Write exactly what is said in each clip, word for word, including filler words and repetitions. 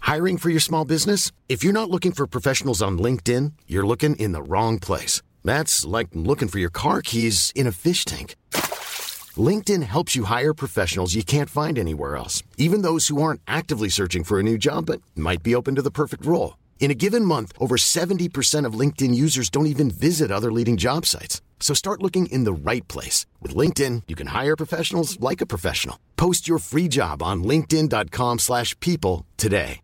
Hiring for your small business? If you're not looking for professionals on LinkedIn, you're looking in the wrong place. That's like looking for your car keys in a fish tank. LinkedIn helps you hire professionals you can't find anywhere else, even those who aren't actively searching for a new job but might be open to the perfect role. In a given month, over seventy percent of LinkedIn users don't even visit other leading job sites. So start looking in the right place. With LinkedIn, you can hire professionals like a professional. Post your free job on linkedin.com slash people today.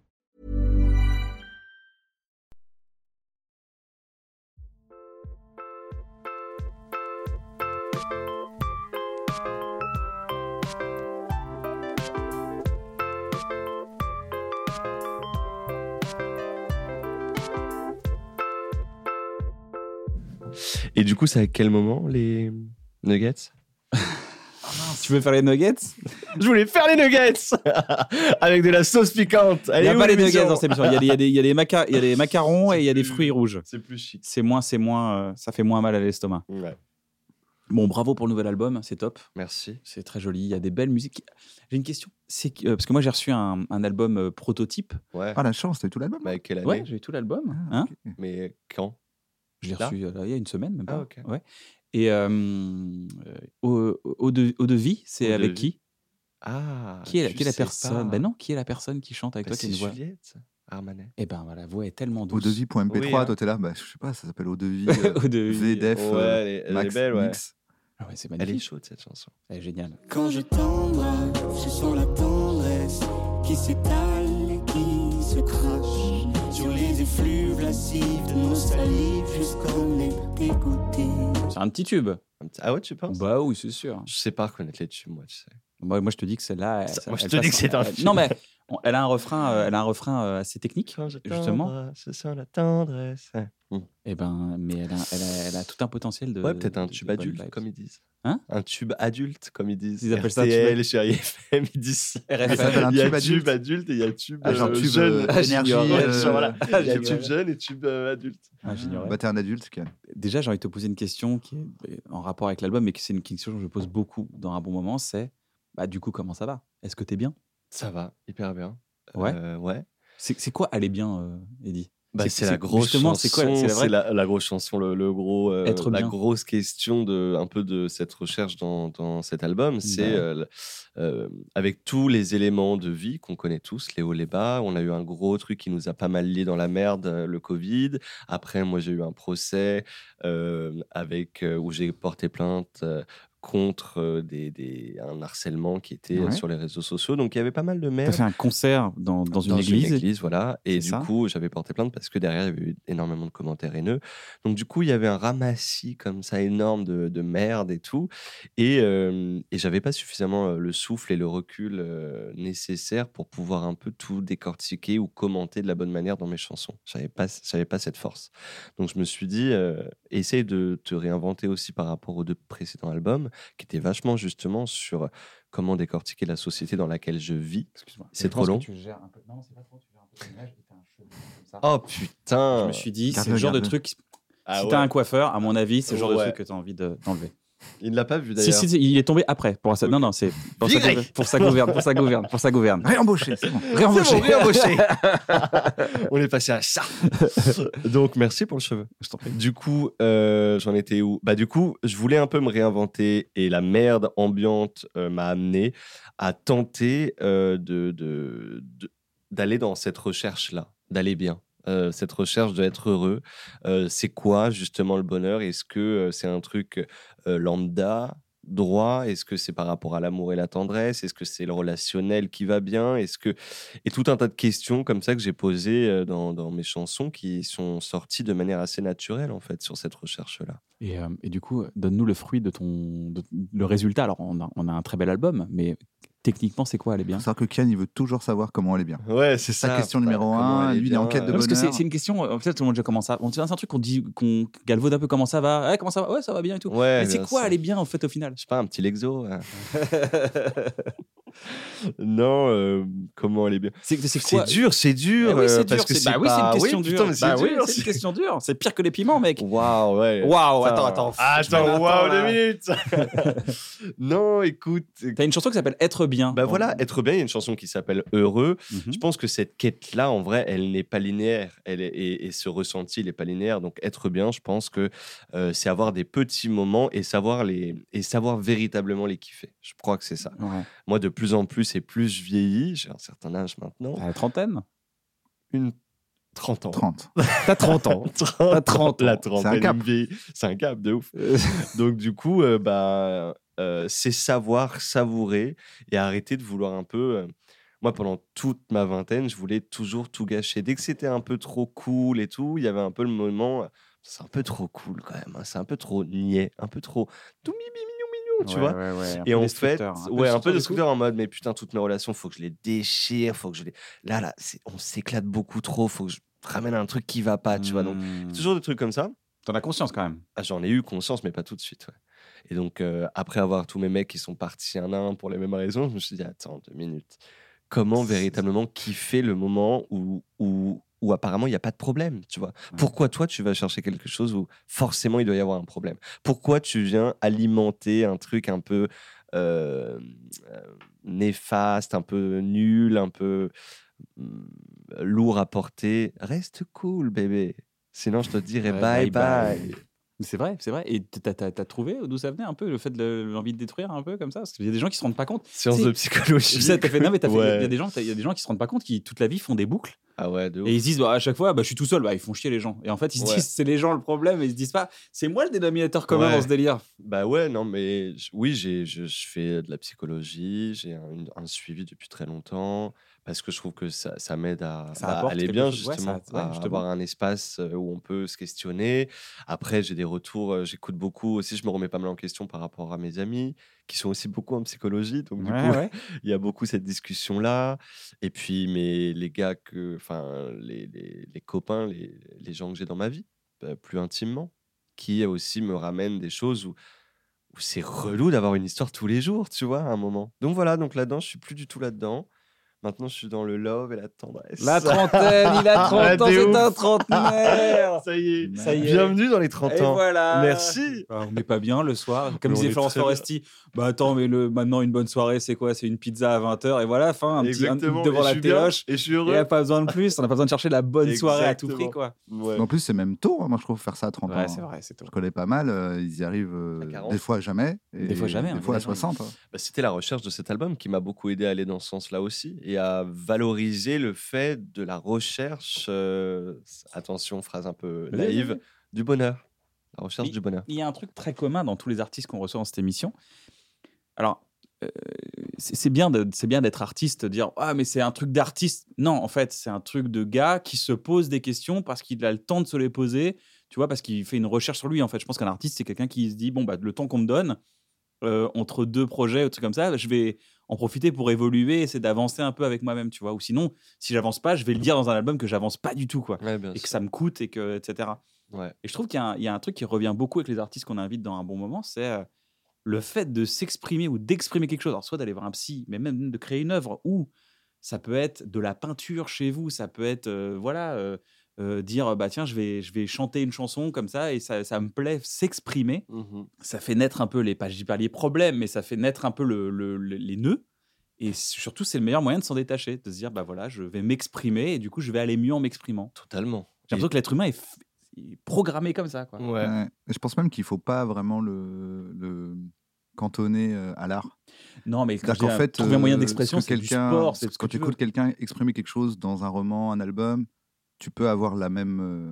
Et du coup, c'est à quel moment les nuggets? Tu veux faire les nuggets? Je voulais faire les nuggets avec de la sauce piquante. Il n'y a pas les nuggets dans cette émission. Il y a des, il y a des, il y a des, maca- il y a des macarons et il y a des fruits rouges. C'est plus chic. C'est moins, c'est moins, euh, ça fait moins mal à l'estomac. Ouais. Bon, bravo pour le nouvel album, c'est top. Merci. C'est très joli. Il y a des belles musiques. J'ai une question. C'est que, euh, parce que moi j'ai reçu un, un album euh, prototype. Ouais. Ah la chance, t'as eu tout l'album? Mais quelle année? Ouais, j'ai eu tout l'album. Ah, hein ok. Mais quand? Je l'ai Là reçu euh, il y a une semaine, même pas. Ah, ok. Ouais. Et euh, euh, au, au, de, au devis, c'est Eau de avec Vie. qui? Ah. Qui est, je qui est la sais personne? pas. Ben non, qui est la personne qui chante avec Bah, toi qui a c'est une voix? Juliette Armanet. Eh ben, voilà, la voix est tellement Au douce. devis point M P trois, Oui, hein. toi t'es là, bah, je sais pas, ça s'appelle Au devis. euh, Au devis. V D F, Ouais, euh, elle est- elle est Max belle, ouais. Mix. Ah ouais, c'est Elle est magnifique. chaude cette chanson. Elle est géniale. Quand je t'embrasse, je sens la tendresse qui s'étale et qui se crache sur les effluves lascives de nos salives jusqu'en être dégoûté. C'est un petit tube. Un petit- Ah ouais, tu penses? Bah oui, c'est sûr. Je sais pas reconnaître les tubes, moi, tu sais. Moi, moi je te dis que celle-là. elle- Ça- ça- moi, je elle te dis passe- que c'est un elle- tube. Non, mais on- elle a un refrain, euh, elle a un refrain euh, assez technique, Quand je justement. t'embrasse, je sens la tendresse. Ouais. Mmh. Et ben, mais elle a, elle a, elle a tout un potentiel de. Ouais, peut-être un de- tube de bonnes adulte, vibes. comme ils disent. Hein? Un tube adulte, comme ils disent. Ils appellent ça un R T L, tube- chérie F M, ils disent. R F M. Ça s'appelle un Il y a tube tube adulte. adulte et il y a tube Ah, genre euh, tube jeune. euh, Ah, énergie. j'ignorais. Ouais, euh, genre, voilà. Ah, Il y a j'ignorais. tube jeune et tube euh, adulte. Ah, j'ignorais. Bah t'es un adulte, Ken. Déjà, j'ai envie de te poser une question qui est en rapport avec l'album, mais que c'est une question que je pose beaucoup dans un bon moment. C'est, bah, du coup, comment ça va? Est-ce que t'es bien? Ça va, hyper bien. Ouais. Euh, ouais. C'est, c'est quoi aller bien, euh, Eddy? Bah, C'est- c'est, c'est- la grosse justement, chanson, c'est quoi- c'est la vraie- c'est la, la grosse chanson, le, le gros, euh, Être la bien. grosse question de un peu de cette recherche dans, dans cet album, c'est Ouais. euh, euh, avec tous les éléments de vie qu'on connaît tous, les hauts, les bas. On a eu un gros truc qui nous a pas mal liés dans la merde, euh, le Covid. Après, moi, j'ai eu un procès euh, avec euh, où j'ai porté plainte. Euh, contre euh, des, des, un harcèlement qui était euh, Ouais. sur les réseaux sociaux. Donc, il y avait pas mal de T'as merde. fait un concert dans, dans une Dans église. voilà. Et C'est du ça coup, j'avais porté plainte parce que derrière, il y avait eu énormément de commentaires haineux. Donc, du coup, il y avait un ramassis comme ça énorme de, de merde et tout. Et, euh, et j'avais pas suffisamment euh, le souffle et le recul euh, nécessaire pour pouvoir un peu tout décortiquer ou commenter de la bonne manière dans mes chansons. J'avais pas, j'avais pas cette force. Donc, je me suis dit, euh, essaye de te réinventer aussi par rapport aux deux précédents albums, qui étaient vachement justement sur comment décortiquer la société dans laquelle je vis. Excuse-moi. C'est Je trop pense que long. tu gères un peu- Non, c'est pas trop. Tu gères un peu l'image et t'as un cheveu comme ça. Oh putain! Je me suis dit, c'est Garde-le, le genre de garde-le. truc. Ah si ouais. t'as un coiffeur, à mon avis, c'est le genre de Ouais. truc que t'as envie de- d'enlever. Il ne l'a pas vu Si, d'ailleurs. si, si, il est tombé après. Pour ça. Non, non, c'est pour sa, Viré. gouver- pour sa gouverne, pour sa gouverne, pour sa gouverne. Réembauché, c'est bon. Réembauché. C'est bon, réembauché. On est passé à ça. Donc merci pour le cheveu. Je t'en prie. Du coup, euh, j'en étais où? Bah du coup, je voulais un peu me réinventer et la merde ambiante euh, m'a amené à tenter euh, de, de, de- d'aller dans cette recherche-là, d'aller bien. Euh, cette recherche d'être heureux. Euh, c'est quoi justement le bonheur? Est-ce que euh, c'est un truc euh, lambda, droit? Est-ce que c'est par rapport à l'amour et la tendresse? Est-ce que c'est le relationnel qui va bien? Est-ce que... Et tout un tas de questions comme ça que j'ai posées euh, dans, dans mes chansons qui sont sorties de manière assez naturelle en fait sur cette recherche-là. Et, euh, et du coup, donne-nous le fruit de ton, de- le résultat. Alors, on a, on a un très bel album, mais techniquement, c'est quoi aller bien? Faut savoir que Ken, il veut toujours savoir comment aller bien. Ouais, c'est Sa ça. question putain, numéro comment un, aller lui, il est en bien, quête de euh, Non, parce que c'est bonheur. c'est une question, euh, peut-être tout le monde déjà comment ça. On c'est un truc qu'on dit, qu'on galvaude un peu comment ça va. Ouais, comment ça va? Ouais, ça va bien et tout. Ouais, mais c'est bien quoi sûr. aller bien en fait au final? Je sais pas, un petit Lexo. hein. Non, euh, comment elle est bien. C'est, c'est C'est quoi dur, c'est dur. Eh oui, c'est euh, dur. parce que c'est- c'est bah oui, c'est pas- une question oui, dure. putain, mais c'est Bah oui, dur. c'est une question dure. C'est pire que les piments, mec. Waouh, ouais. Waouh, Putain. attends, attends. Ah, je me attends, l'attends, waouh, là. deux minutes. Non, écoute. T'as une chanson qui s'appelle Être bien. Bah voilà, Être bien, il y a une chanson qui s'appelle Heureux. Mhm. Je pense que cette quête-là, en vrai, elle n'est pas linéaire. Elle est, et, et ce ressenti, il n'est pas linéaire. Donc, être bien, je pense que euh, c'est avoir des petits moments et savoir, les, et savoir véritablement les kiffer. Je crois que c'est ça. Ouais. Moi, de plus en plus et plus je vieillis, j'ai un certain âge maintenant, T'as la trentaine. une trente ans. trente. T'as trente ans. T'as trente ans. La C'est un trentaine, cap. il me vieillit. C'est un cap de ouf. Donc, du coup, euh, bah, euh, c'est savoir savourer et arrêter de vouloir un peu. euh, Moi, pendant toute ma vingtaine, je voulais toujours tout gâcher. Dès que c'était un peu trop cool et tout, il y avait un peu le moment. euh, C'est un peu trop cool quand même. hein, C'est un peu trop niais, un peu trop tout mimi mignon mignon, tu Ouais, vois. ouais, ouais, un Et peu en fait, destructeur, un peu ouais, un peu destructeur du destructeur en mode, mais putain, toutes mes relations, faut que je les déchire, faut que je les. Là, là, c'est- on s'éclate beaucoup trop, faut que je ramène un truc qui va pas, tu vois. Donc, Hmm. toujours des trucs comme ça. T'en as conscience quand même. Ah, j'en ai eu conscience, mais pas tout de suite. Ouais. Et donc, euh, après avoir tous mes mecs qui sont partis un à un pour les mêmes raisons, je me suis dit, attends, deux minutes. Comment véritablement kiffer le moment où, où, où apparemment il n'y a pas de problème, tu vois. Pourquoi toi, tu vas chercher quelque chose où forcément il doit y avoir un problème? Pourquoi tu viens alimenter un truc un peu euh, euh, néfaste, un peu nul, un peu hum, lourd à porter? Reste cool, bébé. Sinon, je te dirais Ouais, bye bye, bye. bye. C'est vrai, c'est vrai. Et t'as, t'as, t'as trouvé d'où ça venait un peu le fait de l'envie de détruire un peu comme ça? Parce qu'il y a des gens qui se rendent pas compte. Séance C'est- de psychologie. Ça, t'as fait, non, mais t'as fait, il y a- il y, Ouais. a des gens, il y a des gens qui se rendent pas compte qui toute la vie font des boucles Ah ouais, de ouf. et ils se disent bah, à chaque fois bah, je suis tout seul, bah, ils font chier les gens. Et en fait ils se Ouais. disent c'est les gens le problème et ils se disent pas c'est moi le dénominateur commun Ouais. dans ce délire. Bah ouais, non, mais je- oui, j'ai, je, je fais de la psychologie, j'ai un, une- un suivi depuis très longtemps, parce que je trouve que ça, ça m'aide à Ça bah, apporte aller quelque bien, chose. Ouais, justement, ça- ouais, à justement. avoir un espace euh, où on peut se questionner. Après, j'ai des retours, euh, j'écoute beaucoup aussi, je me remets pas mal en question par rapport à mes amis, qui sont aussi beaucoup en psychologie, donc du Ouais, coup, ouais. il y a beaucoup cette discussion-là. Et puis, mais les gars, que, enfin, les, les, les copains, les, les gens que j'ai dans ma vie, bah, plus intimement, qui aussi me ramènent des choses où, où c'est relou d'avoir une histoire tous les jours, tu vois, à un moment. Donc voilà, donc là-dedans, je suis plus du tout là-dedans. Maintenant, je suis dans le love et la tendresse. La trentaine, il a trente ans, Ah, t'es c'est ouf. un trentenaire. Ça y est, Ça y est. bienvenue dans les trente Et ans. voilà. Merci. Ah, on n'est pas bien le soir. Comme Mais on disait est Florence très bien. Foresti, bah attends, mais le, maintenant une bonne soirée, c'est quoi? C'est une pizza à vingt heures et voilà, fin, un petit un- Exactement. devant Et je la suis bien, téloche. et je suis Et heureux. il n'y a pas besoin de plus, on n'a pas besoin de chercher la bonne soirée à tout prix, Exactement. quoi. Ouais. En plus, c'est même tôt, hein, moi, je trouve, faire ça à trente ans. Ouais, c'est vrai, c'est tout. Je connais pas mal, euh, ils y arrivent euh, À quarante. des fois jamais. Et Des fois jamais, Des hein, fois à évidemment. soixante. hein. Bah, c'était la recherche de cet album qui m'a beaucoup aidé à aller dans ce sens-là aussi et à valoriser le fait de la recherche, euh, attention, phrase un peu Vas-y, naïve, vas-y. du bonheur. La recherche Mais- du bonheur. Il y a un truc très commun dans tous les artistes qu'on reçoit dans cette émission. Alors, euh, c'est c'est bien de- c'est bien d'être artiste, de dire ah mais c'est un truc d'artiste. Non, en fait, c'est un truc de gars qui se pose des questions parce qu'il a le temps de se les poser. Tu vois, parce qu'il fait une recherche sur lui. En fait, je pense qu'un artiste c'est quelqu'un qui se dit bon bah le temps qu'on me donne euh, entre deux projets ou trucs comme ça, je vais en profiter pour évoluer, essayer d'avancer un peu avec moi-même, tu vois. Ou sinon, si j'avance pas, je vais le dire dans un album que j'avance pas du tout, quoi, Ouais, bien et que sûr. ça me coûte et que et cetera. Ouais. Et je trouve qu'il y a, un, il y a un truc qui revient beaucoup avec les artistes qu'on invite dans un bon moment, c'est euh, le fait de s'exprimer ou d'exprimer quelque chose. Alors, soit d'aller voir un psy, mais même de créer une œuvre, ou ça peut être de la peinture chez vous, ça peut être, euh, voilà, euh, euh, dire, bah tiens, je vais, je vais chanter une chanson comme ça, et ça, ça me plaît, s'exprimer. Mhm. Ça fait naître un peu les, pas, je dis pas les problèmes, mais ça fait naître un peu le, le- le- les nœuds. Et surtout, c'est le meilleur moyen de s'en détacher, de se dire, bah voilà, je vais m'exprimer, et du coup, je vais aller mieux en m'exprimant. Totalement. J'ai l'impression que l'être humain est, f- est programmé comme ça, quoi. Et- Ouais. Ouais. Et je pense même qu'il faut pas vraiment le, le cantonner euh, à l'art. Non, mais quand C'est-à-dire je dis qu'en un- fait, trouver un moyen euh, d'expression, ce que c'est du quelqu'un- sport, c'est ce que quand tu tu veux. écoutes quelqu'un exprimer quelque chose dans un roman, un album, tu peux avoir la même, euh,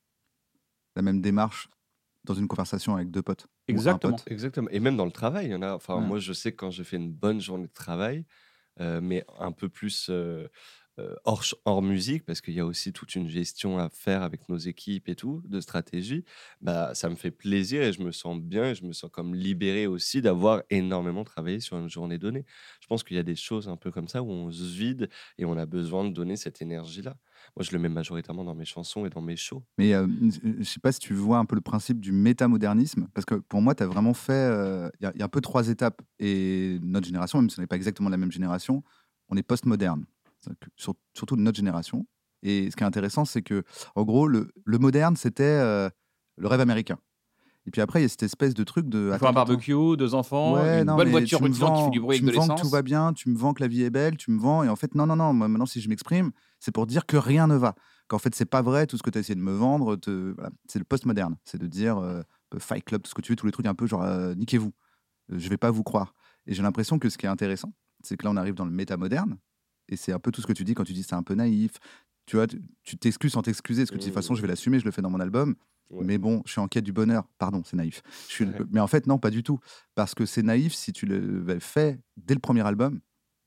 la même démarche dans une conversation avec deux potes. ou un Exactement. pote. Exactement. Et même dans le travail, il y en a. Enfin, Ouais. moi, je sais que quand j'ai fait une bonne journée de travail, euh, mais un peu plus euh, euh, hors, ch- hors musique, parce qu'il y a aussi toute une gestion à faire avec nos équipes et tout, de stratégie, bah, ça me fait plaisir et je me sens bien et je me sens comme libéré aussi d'avoir énormément travaillé sur une journée donnée. Je pense qu'il y a des choses un peu comme ça où on se vide et on a besoin de donner cette énergie-là. Moi, je le mets majoritairement dans mes chansons et dans mes shows. Mais euh, je sais pas si tu vois un peu le principe du métamodernisme, parce que pour moi, tu as vraiment fait. euh, Il y, a- il y a un peu trois étapes. Et notre génération, même si on n'est pas exactement la même génération, on est post-moderne, C'est-à-dire que sur- surtout de notre génération. Et ce qui est intéressant, c'est que, en gros, le, le moderne, c'était euh, le rêve américain. Et puis après, il y a cette espèce de truc de. Il faut un Attends, attends, barbecue, deux enfants, ouais, une non, bonne mais voiture tu me rutilante qui fait du vends, bruit tu avec me de vends que tout l'essence. va bien, tu me vends que la vie est belle, tu me vends. Et en fait, non, non, non, moi, maintenant, si je m'exprime, c'est pour dire que rien ne va. Qu'en fait, c'est pas vrai, tout ce que tu as essayé de me vendre, te- voilà. C'est le postmoderne. C'est de dire euh, Fight Club, tout ce que tu veux, tous les trucs un peu genre euh, niquez-vous, Euh, je vais pas vous croire. Et j'ai l'impression que ce qui est intéressant, c'est que là, on arrive dans le métamoderne. Et c'est un peu tout ce que tu dis quand tu dis c'est un peu naïf. Tu vois, tu tu t'excuses sans t'excuser, parce que tu dis de toute façon, je vais l'assumer, je le fais dans mon album. Ouais. Mais bon, je suis en quête du bonheur. Pardon, c'est naïf. Je suis... Ouais. Mais en fait, non, pas du tout. Parce que c'est naïf si tu le fais dès le premier album,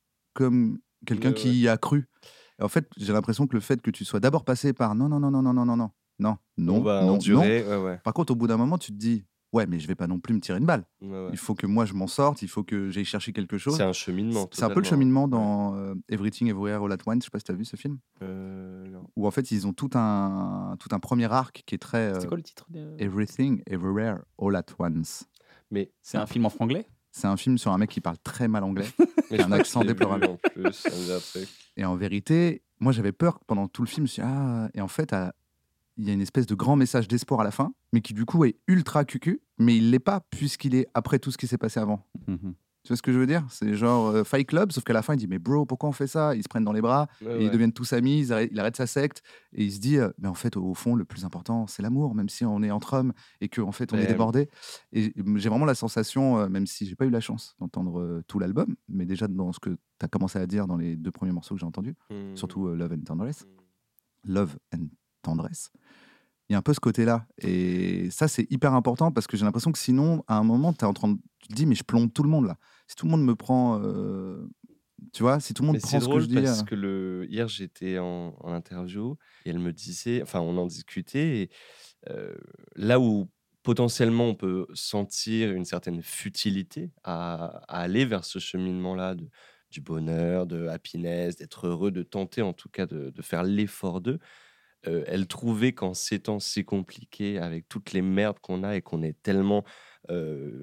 comme quelqu'un Ouais, qui ouais. y a cru. Et en fait, j'ai l'impression que le fait que tu sois d'abord passé par non, non, non, non, non, non, non, non, non, On non, va non, non. endurer. Ouais, ouais. Par contre, au bout d'un moment, tu te dis, ouais, mais je vais pas non plus me tirer une balle. Ouais, ouais. Il faut que moi, je m'en sorte, il faut que j'aille chercher quelque chose. C'est un cheminement. C'est un peu le totalement. cheminement Ouais. dans euh, Everything Everywhere All at Once. Je sais pas si tu as vu ce film. Euh, non. Où en fait, ils ont tout un, tout un premier arc qui est très euh, C'était quoi le titre de... Everything Everywhere All at Once. Mais, C'est un film en franglais. C'est un film sur un mec qui parle très mal anglais, mais qui a je un crois que accent je l'ai vu déplorable. en plus, ça me dit un truc. Et en vérité, moi j'avais peur que pendant tout le film, je me suis dit, ah, et en fait, à- il y a une espèce de grand message d'espoir à la fin, mais qui du coup est ultra cucu, mais il l'est pas puisqu'il est après tout ce qui s'est passé avant. Mhm. Tu vois ce que je veux dire? C'est genre euh, Fight Club, sauf qu'à la fin il dit, mais bro, pourquoi on fait ça? Ils se prennent dans les bras, Ouais, et ouais. ils deviennent tous amis, ils arrêtent- il arrête sa secte, et il se dit, euh, mais en fait, au fond, le plus important, c'est l'amour, même si on est entre hommes, et qu'en fait, on est Ouais. débordé. Et j'ai vraiment la sensation, euh, même si j'ai pas eu la chance d'entendre euh, tout l'album, mais déjà dans ce que tu as commencé à dire dans les deux premiers morceaux que j'ai entendus, Hmm. surtout euh, Love and Tendresse, Hmm. Love and Tendresse, il y a un peu ce côté-là. Et ça, c'est hyper important parce que j'ai l'impression que sinon, à un moment, es en train de... tu te dis, mais je plombe tout le monde là. Si tout le monde me prend. euh, Tu vois, si tout le monde Mais c'est prend ce que drôle je dis. parce euh, que le... hier j'étais en, en interview et elle me disait, enfin on en discutait, et euh, là où potentiellement on peut sentir une certaine futilité à, à aller vers ce cheminement-là de, du bonheur, de happiness, d'être heureux, de tenter en tout cas de, de faire l'effort d'eux, euh, elle trouvait qu'en ces temps si compliqués, avec toutes les merdes qu'on a et qu'on est tellement euh,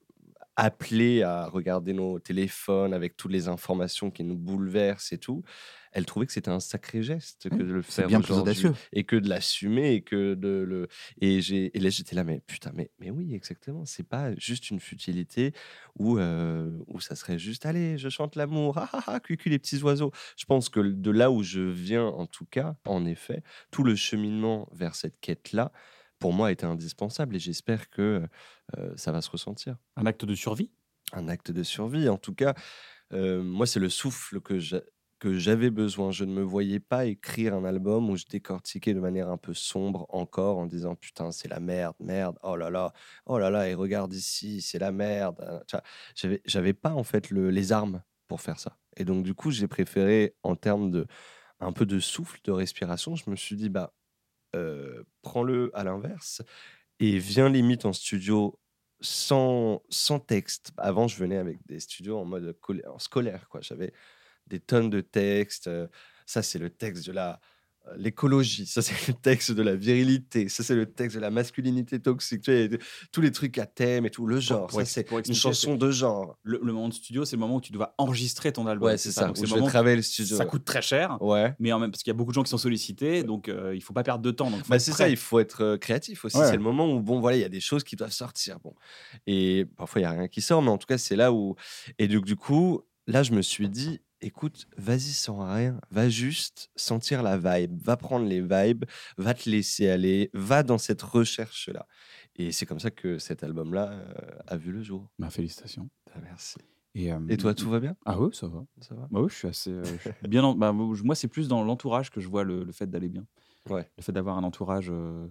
appelés à regarder nos téléphones avec toutes les informations qui nous bouleversent et tout, elle trouvait que c'était un sacré geste que Oui, de le c'est faire bien plus aujourd'hui audacieux. et que de l'assumer et que de le et j'ai et là j'étais là mais putain mais mais oui exactement, c'est pas juste une futilité où euh, où ça serait juste allez je chante l'amour ah ah ah cucu les petits oiseaux. Je pense que de là où je viens en tout cas en effet tout le cheminement vers cette quête là pour moi était indispensable et j'espère que euh, ça va se ressentir. Un acte de survie. Un acte de survie. En tout cas, euh, moi, c'est le souffle que j'a- que j'avais besoin. Je ne me voyais pas écrire un album où je décortiquais de manière un peu sombre encore en disant putain, c'est la merde, merde, oh là là, oh là là, et regarde ici, c'est la merde. Euh, tu vois, J'avais, j'avais pas en fait le- les armes pour faire ça. Et donc, du coup, j'ai préféré, en termes de un peu de souffle, de respiration, je me suis dit, bah, euh, prends-le à l'inverse et viens limite en studio sans, sans texte. Avant, je venais avec des studios en mode colé- en scolaire, quoi. J'avais des tonnes de textes. euh, Ça, c'est le texte de la euh, l'écologie. Ça, c'est le texte de la virilité. Ça, c'est le texte de la masculinité toxique. Tu sais, de- tous les trucs à thème et tout. Le genre. pour Ça, ex- c'est pour une expliquer, chanson de genre. Le, le moment de studio, c'est le moment où tu dois enregistrer ton album. Ouais, c'est ça. Donc, Où c'est le je vais moment où travailler le studio. ça coûte très cher, Ouais. mais en même parce qu'il y a beaucoup de gens qui sont sollicités, donc euh, il faut pas perdre de temps. Donc faut Bah, être c'est prêt. ça, il faut être euh, créatif aussi. Ouais. C'est le moment où, bon, voilà, il y a des choses qui doivent sortir. Bon. Et parfois, il n'y a rien qui sort, mais en tout cas, c'est là où. Et donc, du coup, là, je me suis dit, écoute, vas-y sans rien, va juste sentir la vibe, va prendre les vibes, va te laisser aller, va dans cette recherche-là. Et c'est comme ça que cet album-là euh, a vu le jour. Bah, félicitations. Ah, merci. Et, euh, Et toi, tout va bien? Ah oui, ça va. Ça va? Bah oui, je suis assez euh, je suis bien. en- bah, moi, c'est plus dans l'entourage que je vois le, le fait d'aller bien. Ouais. Le fait d'avoir un entourage euh,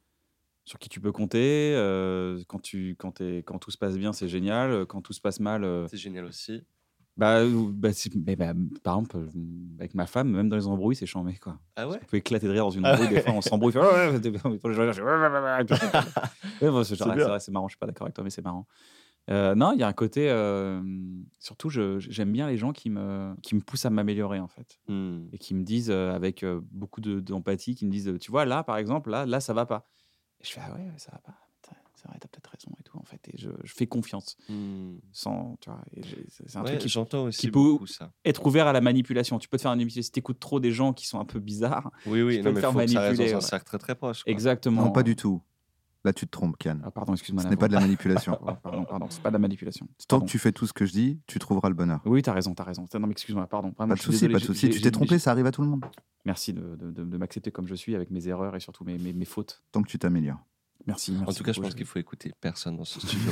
sur qui tu peux compter. euh, quand, tu, quand, t'es- quand tout se passe bien, c'est génial. Quand tout se passe mal, euh, C'est génial aussi. Bah, ou- bah, si- mais bah, par exemple, euh, avec ma femme, même dans les embrouilles, c'est chambé, quoi. Ah ouais. On peut éclater de rire dans une Ah embrouille. Des ouais. fois, on s'embrouille. fait, Ouais, ouais, ouais, ouais, ouais, ouais, ouais, ouais, bon, c'est C'est genre, c'est bien. vrai, c'est marrant. Je suis pas d'accord avec toi, mais c'est marrant. Euh, non, il y a un côté. euh, surtout, je- j'aime bien les gens qui me, qui me poussent à m'améliorer, en fait. Hmm. Et qui me disent, euh, avec euh, beaucoup de- d'empathie, qui me disent, euh, tu vois, là, par exemple, là, là, ça va pas. Et je fais, ah ouais, ouais, ça va pas. Putain, c'est vrai, t'as peut-être raison et tout, en fait. Et je, je fais confiance. Hmm. Sans, tu vois, et j'ai- c'est c'est un Ouais, truc qui, j'entends aussi qui peut beaucoup ça. être ouvert à la manipulation. Tu peux te faire manipuler. Si tu écoutes trop des gens qui sont un peu bizarres, Oui, tu oui, peux non, te mais faire faut que ça reste manipuler. dans un Ouais. cercle très très proche, quoi. Exactement. Non, pas du tout. Là, tu te trompes, Kian. Ah, pardon, excuse-moi. Ce la n'est pas voix. de la manipulation. Oh, pardon, pardon, c'est pas de la manipulation. Tant Pardon. que tu fais tout ce que je dis, tu trouveras le bonheur. Oui, t'as raison, t'as raison. Non, mais excuse-moi, pardon. Vraiment, Pas je de suis souci, désolé, pas de j'ai- souci. j'ai- Tu j'ai- t'es trompé, j'ai- ça arrive à tout le monde. Merci de, de- de- de m'accepter comme je suis, avec mes erreurs et surtout mes, mes, mes fautes. Tant que tu t'améliores. Merci, merci. En tout cas, je beaucoup, pense qu'il faut écouter personne dans ce studio.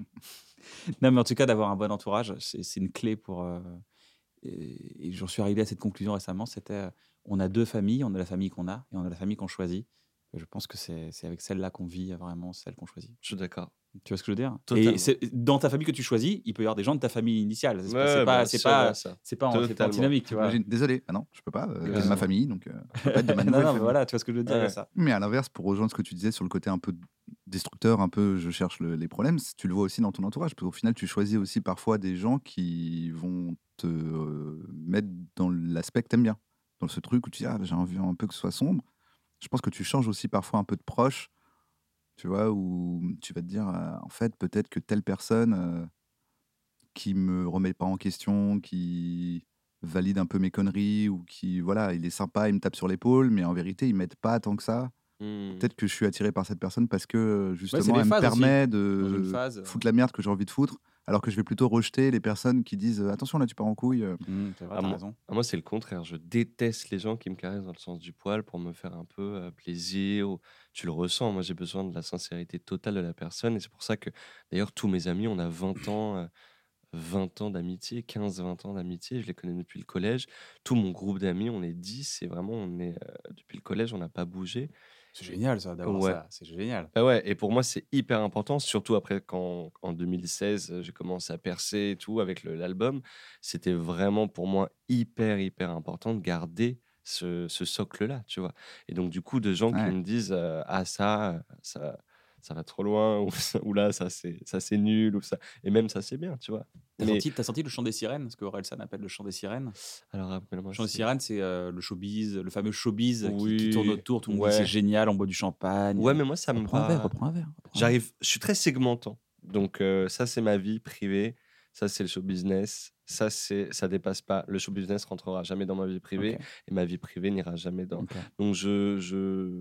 Non, mais en tout cas, d'avoir un bon entourage, c'est c'est une clé pour. euh, Et, et j'en suis arrivé à cette conclusion récemment. C'était, euh, on a deux familles, on a la famille qu'on a et on a la famille qu'on choisit. Et je pense que c'est c'est avec celle-là qu'on vit vraiment, celle qu'on choisit. Je suis d'accord. Tu vois ce que je veux dire? Totalement. Et c'est- dans ta famille que tu choisis, il peut y avoir des gens de ta famille initiale. C'est pas, Ouais, c'est pas, bien c'est sûr, pas, bien sûr. c'est pas, en- c'est pas Totalement. antinomique, tu vois. Imagine, désolé, ah non, je peux pas. euh, Ouais. c'est ma famille, donc euh, je peux pas être de ma non, nouvelle non, mais famille. voilà, tu vois ce que je veux dire, il y a Ouais. ça. Mais à l'inverse, pour rejoindre ce que tu disais sur le côté un peu destructeur, un peu je cherche le- les problèmes, tu le vois aussi dans ton entourage. Parce qu'au final, tu choisis aussi parfois des gens qui vont te euh, mettre dans l'aspect que t'aimes bien. Dans ce truc où tu dis, ah, j'ai envie un peu que ce soit sombre. Je pense que tu changes aussi parfois un peu de proche, tu vois, où tu vas te dire, euh, en fait, peut-être que telle personne euh, qui me remet pas en question, qui valide un peu mes conneries, ou qui, voilà, il est sympa, il me tape sur l'épaule, mais en vérité, il m'aide pas tant que ça. Hmm. Peut-être que je suis attiré par cette personne parce que c'est justement des elle me phases aussi. permet Dans une de phase, euh. foutre la merde que j'ai envie de foutre, alors que je vais plutôt rejeter les personnes qui disent euh, attention là tu pars en couille. euh. Mmh, c'est vrai, Ah, t'as moi, raison. ah, moi, c'est le contraire. Je déteste les gens qui me caressent dans le sens du poil pour me faire un peu euh, plaisir. ou- Tu le ressens. Moi, j'ai besoin de la sincérité totale de la personne. Et c'est pour ça que, d'ailleurs, tous mes amis, on a vingt ans, euh, vingt ans d'amitié, quinze vingt ans d'amitié. Je les connais depuis le collège. Tout mon groupe d'amis, on est dix. Et vraiment, on est, euh, depuis le collège, on n'a pas bougé. C'est génial, ça, d'avoir Ouais. ça. C'est génial. Bah ouais, et pour moi, c'est hyper important, surtout après quand, en deux mille seize, euh, j'ai commencé à percer et tout avec le- l'album. C'était vraiment pour moi hyper, hyper important de garder ce, ce socle-là, tu vois. Et donc, du coup, de gens qui Ouais. me disent euh, ah, ça, euh, ça, ça va trop loin, ou, ça- ou là, ça c'est, ça c'est nul, ou ça. Et même ça, c'est bien, tu vois. T'as Mais senti, t'as senti le chant des sirènes, ce que Orelsan appelle le chant des sirènes. alors, rappelle-moi. Le chant des c'est- sirènes, c'est euh, le showbiz, le fameux showbiz qui- qui, Oui, tourne autour. Tout le monde ouais. dit c'est génial, on boit du champagne. Ouais, mais moi, ça me reprends un va. verre, reprends un verre. reprends un verre. J'arrive, je suis très segmentant. Donc euh, ça c'est ma vie privée, ça c'est le show business, ça c'est ça dépasse pas. Le show business rentrera jamais dans ma vie privée Ok, et ma vie privée n'ira jamais dans. ok. Donc je je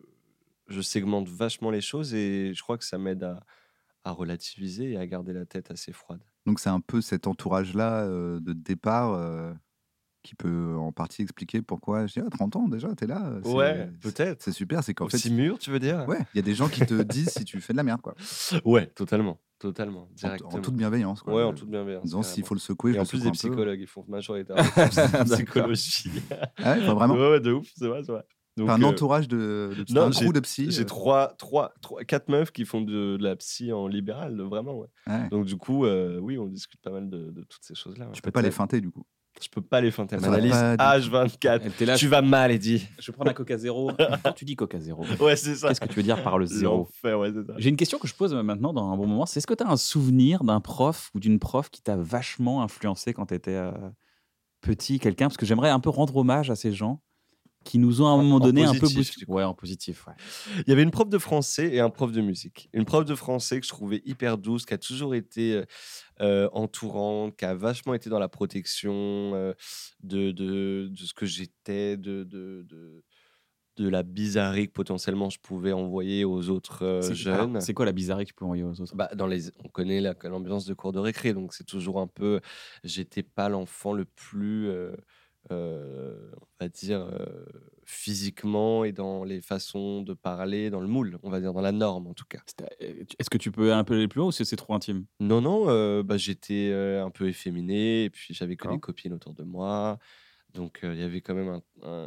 je segmente vachement les choses et je crois que ça m'aide à, à relativiser et à garder la tête assez froide. Donc c'est un peu cet entourage-là euh, de départ euh, qui peut en partie expliquer pourquoi je dis ah, trente ans déjà, t'es là. euh, c'est- Ouais, c'est- peut-être. C'est super, c'est qu'en Aussi fait, mûr, tu veux dire? ouais, il y a des gens qui te disent si tu fais de la merde, quoi. Ouais, totalement, totalement, En, directement. en toute bienveillance, quoi. Ouais, en Euh, toute bienveillance. En disant s'il carrément. faut le secouer, je Et en le plus secoue des un peu. psychologues, ils font majoritairement de D'accord. psychologie. Ah ouais, enfin, vraiment. Ouais, ouais, de ouf, c'est vrai, c'est vrai. Donc, Enfin, un euh, entourage de, de non, un j'ai- crew de psy. J'ai euh, trois, trois, trois, quatre meufs qui font de, de la psy en libéral, vraiment. Ouais. ouais. Donc, du coup, euh, oui, on discute pas mal de, de toutes ces choses-là. Tu ouais. peux pas les Peut-être. feinter, du coup. Je peux pas les feinter. Ça va Analyse pas du H vingt-quatre. Elle était là, Tu je- vas mal, Eddie. Je prends la Coca Zéro. Quand tu dis Coca Zéro, Ouais, c'est ça. qu'est-ce que tu veux dire par le zéro? L'enfer, ouais, c'est ça. J'ai une question que je pose maintenant dans un bon moment. C'est est-ce que tu as un souvenir d'un prof ou d'une prof qui t'a vachement influencé quand tu étais petit, quelqu'un? Parce que j'aimerais un peu rendre hommage à ces gens qui nous ont à un En- moment en donné un peu positif, boosté. du coup. Ouais, en positif. Ouais. Il y avait une prof de français et un prof de musique. Une prof de français que je trouvais hyper douce, qui a toujours été euh, euh, entourante, qui a vachement été dans la protection euh, de, de, de ce que j'étais, de, de, de, de la bizarrerie que potentiellement je pouvais envoyer aux autres euh, C'est- jeunes. alors, C'est quoi la bizarrerie que tu peux envoyer aux autres? Bah, dans les, on connaît la- l'ambiance de cours de récré, donc c'est toujours un peu. J'étais pas l'enfant le plus, euh, euh, on va dire, euh, physiquement et dans les façons de parler, dans le moule, on va dire, dans la norme en tout cas. C'était- euh, Est-ce que tu peux un peu aller plus loin ou c'est c'est trop intime? Non, non, euh, bah, j'étais euh, un peu efféminé, et puis j'avais que des D'accord. copines autour de moi, donc euh, il y avait quand même un, un-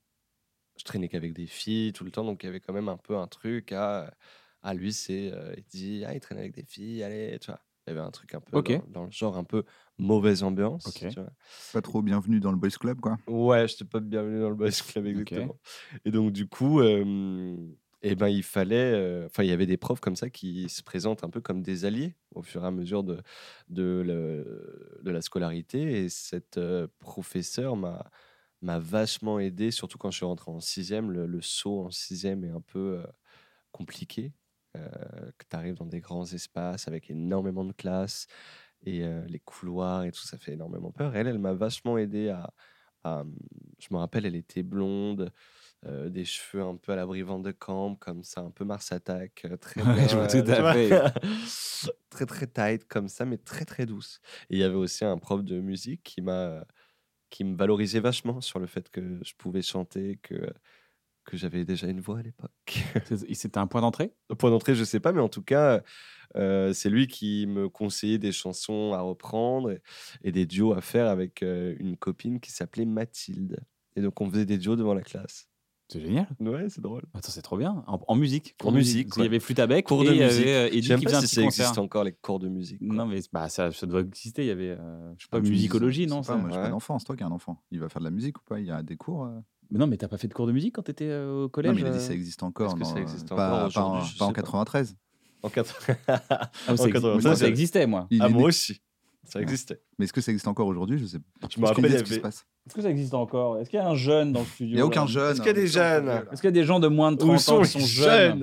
Je traînais qu'avec des filles tout le temps, donc il y avait quand même un peu un truc à. Ah, lui, c'est. euh, il dit, ah, il traîne avec des filles, allez, tu vois. Il y avait un truc un peu Ok. dans, dans le genre un peu mauvaise ambiance. Ok. tu vois. Pas trop bienvenue dans le boys club, quoi. Ouais, je n'étais pas bienvenu dans le boys club, exactement. Et donc, du coup, euh, eh ben, il fallait. euh, Enfin, il y avait des profs comme ça qui se présentent un peu comme des alliés au fur et à mesure de, de, le- de la scolarité. Et cette euh, professeure m'a, m'a vachement aidé, surtout quand je suis rentré en sixième. Le, le saut en sixième est un peu euh, compliqué. euh, que tu arrives dans des grands espaces avec énormément de classes et euh, les couloirs et tout, ça fait énormément peur. Elle, elle m'a vachement aidé à, à- Je me rappelle, elle était blonde, euh, des cheveux un peu à l'abri Van de Camp, comme ça, un peu Mars Attack, euh, très Ouais, bien, je vois euh, tout à tu vois. fait. très très tight comme ça, mais très très douce. Et il y avait aussi un prof de musique qui m'a qui me valorisait vachement sur le fait que je pouvais chanter, que que j'avais déjà une voix à l'époque. C'est- C'était un point d'entrée? Au point d'entrée, je sais pas, mais en tout cas, euh, c'est lui qui me conseillait des chansons à reprendre et, et des duos à faire avec euh, une copine qui s'appelait Mathilde. Et donc, on faisait des duos devant la classe. C'est génial. Ouais, c'est drôle. Attends, c'est trop bien. En, en musique. En musique, Parce qu'il y ouais. avait flûte à bec Cours et de il y musique. avait euh, Je Eddie sais même qui pas faisait un si petit ça concert. existe encore, les cours de musique. quoi. Non, mais bah, ça, ça doit exister. Il y avait, euh, je sais pas, Ah, tu musicologie, dis, non je sais ça pas, moi, j'ai Ouais. pas d'enfant. C'est toi qui as un enfant. Il va faire de la musique ou pas? Il y a des cours. euh Mais non, mais t'as pas fait de cours de musique quand t'étais euh, au collège? Non, mais il a dit euh ça existe encore. Est-ce que non, ça euh, existe pas, encore pas aujourd'hui, en- je pas en sais pas. quatre-vingt-treize. En quatre- Ah, en ça, exi- quatre-vingt-treize, moi, ça il- existait, moi. Il Ah, est moi né- aussi. Ça existait. Mais est-ce que ça existe encore aujourd'hui? Je sais pas. Je me Est-ce qu'il rappelle, y il a y ce qui se avait. passe. Est-ce que ça existe encore? Est-ce qu'il y a un jeune dans le studio? Il n'y a aucun là jeune. Est-ce qu'il y a des hein, jeunes là. Est-ce qu'il y a des gens de moins de Où trente sont ans les qui sont jeunes? jeunes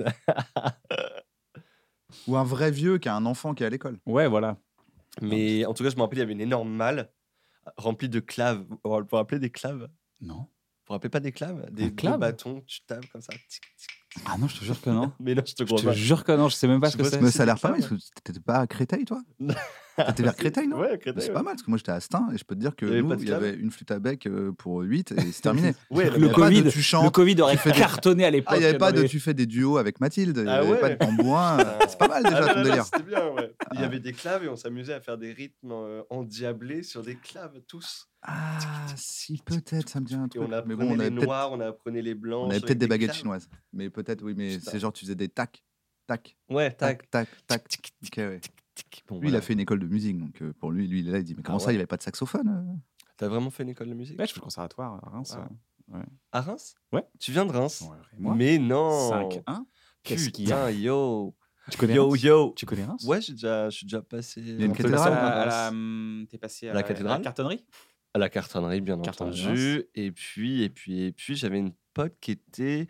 Ou un vrai vieux qui a un enfant qui est à l'école. Ouais, voilà. Mais en tout cas, je me rappelle, il y avait une énorme malle remplie de claves. Vous vous rappelez des claves? Non. Vous vous rappelez pas des claves? Des Un deux clave bâtons que tu tapes comme ça. Tic, tic. Ah non, je te jure que non. Mais non, je te Je crois te pas. jure que non, je sais même pas Je ce que sais c'est. pas Mais si ça a l'air c'est pas mal. clair. Parce que t'étais pas à Créteil, toi? T'étais vers Créteil, non? Ouais, Mais Créteil. c'est ouais. pas mal, parce que moi j'étais à Stein et je peux te dire que Il y avait nous, pas de il y clave avait une flûte à bec euh, pour huit et c'est terminé. Ouais, Il y Le avait pas de Covid, tu le chantes. Covid aurait fais des- cartonné à l'époque. Ah, il n'y avait pas dans de les- tu fais des duos avec Mathilde, il n'y Ah avait ouais. pas de tambourin. euh, C'est pas mal Ah déjà non, ton non, non, délire. c'était bien, ouais. Il y Ah. avait des claves et on s'amusait à faire des rythmes euh, endiablés sur des claves, tous. Ah, si, peut-être, ça me dit un Et truc. on Mais apprenait bon, on les avait peut-être noirs, on apprenait les blancs. on avait peut-être des baguettes chinoises. Mais peut-être, oui, mais Putain. c'est genre tu faisais des tac, tac, Ouais, tac. tac, tac, tac. Ok, ouais. Bon, Lui, il voilà. a fait une école de musique, donc euh, pour lui, lui, il est là, il dit, mais comment Ah ça, ouais. il n'y avait pas de saxophone euh T'as vraiment fait une école de musique Ouais, je fais le conservatoire à Reims. Ah. euh. À Reims? Ouais. Tu viens de Reims? Ouais, et moi Mais non. cinq un. Qu'est-ce qu'il y a? Putain, yo. Tu connais Yo, Reims yo. Tu connais Reims? Ouais, j'ai déjà, je suis déjà passé. y a une un peu cathédrale par à, à Reims. la, hum, t'es passé à, À la cathédrale la cartonnerie? À la cartonnerie, bien Cartonnerie entendu. Et puis, et puis, et puis, j'avais une pote qui était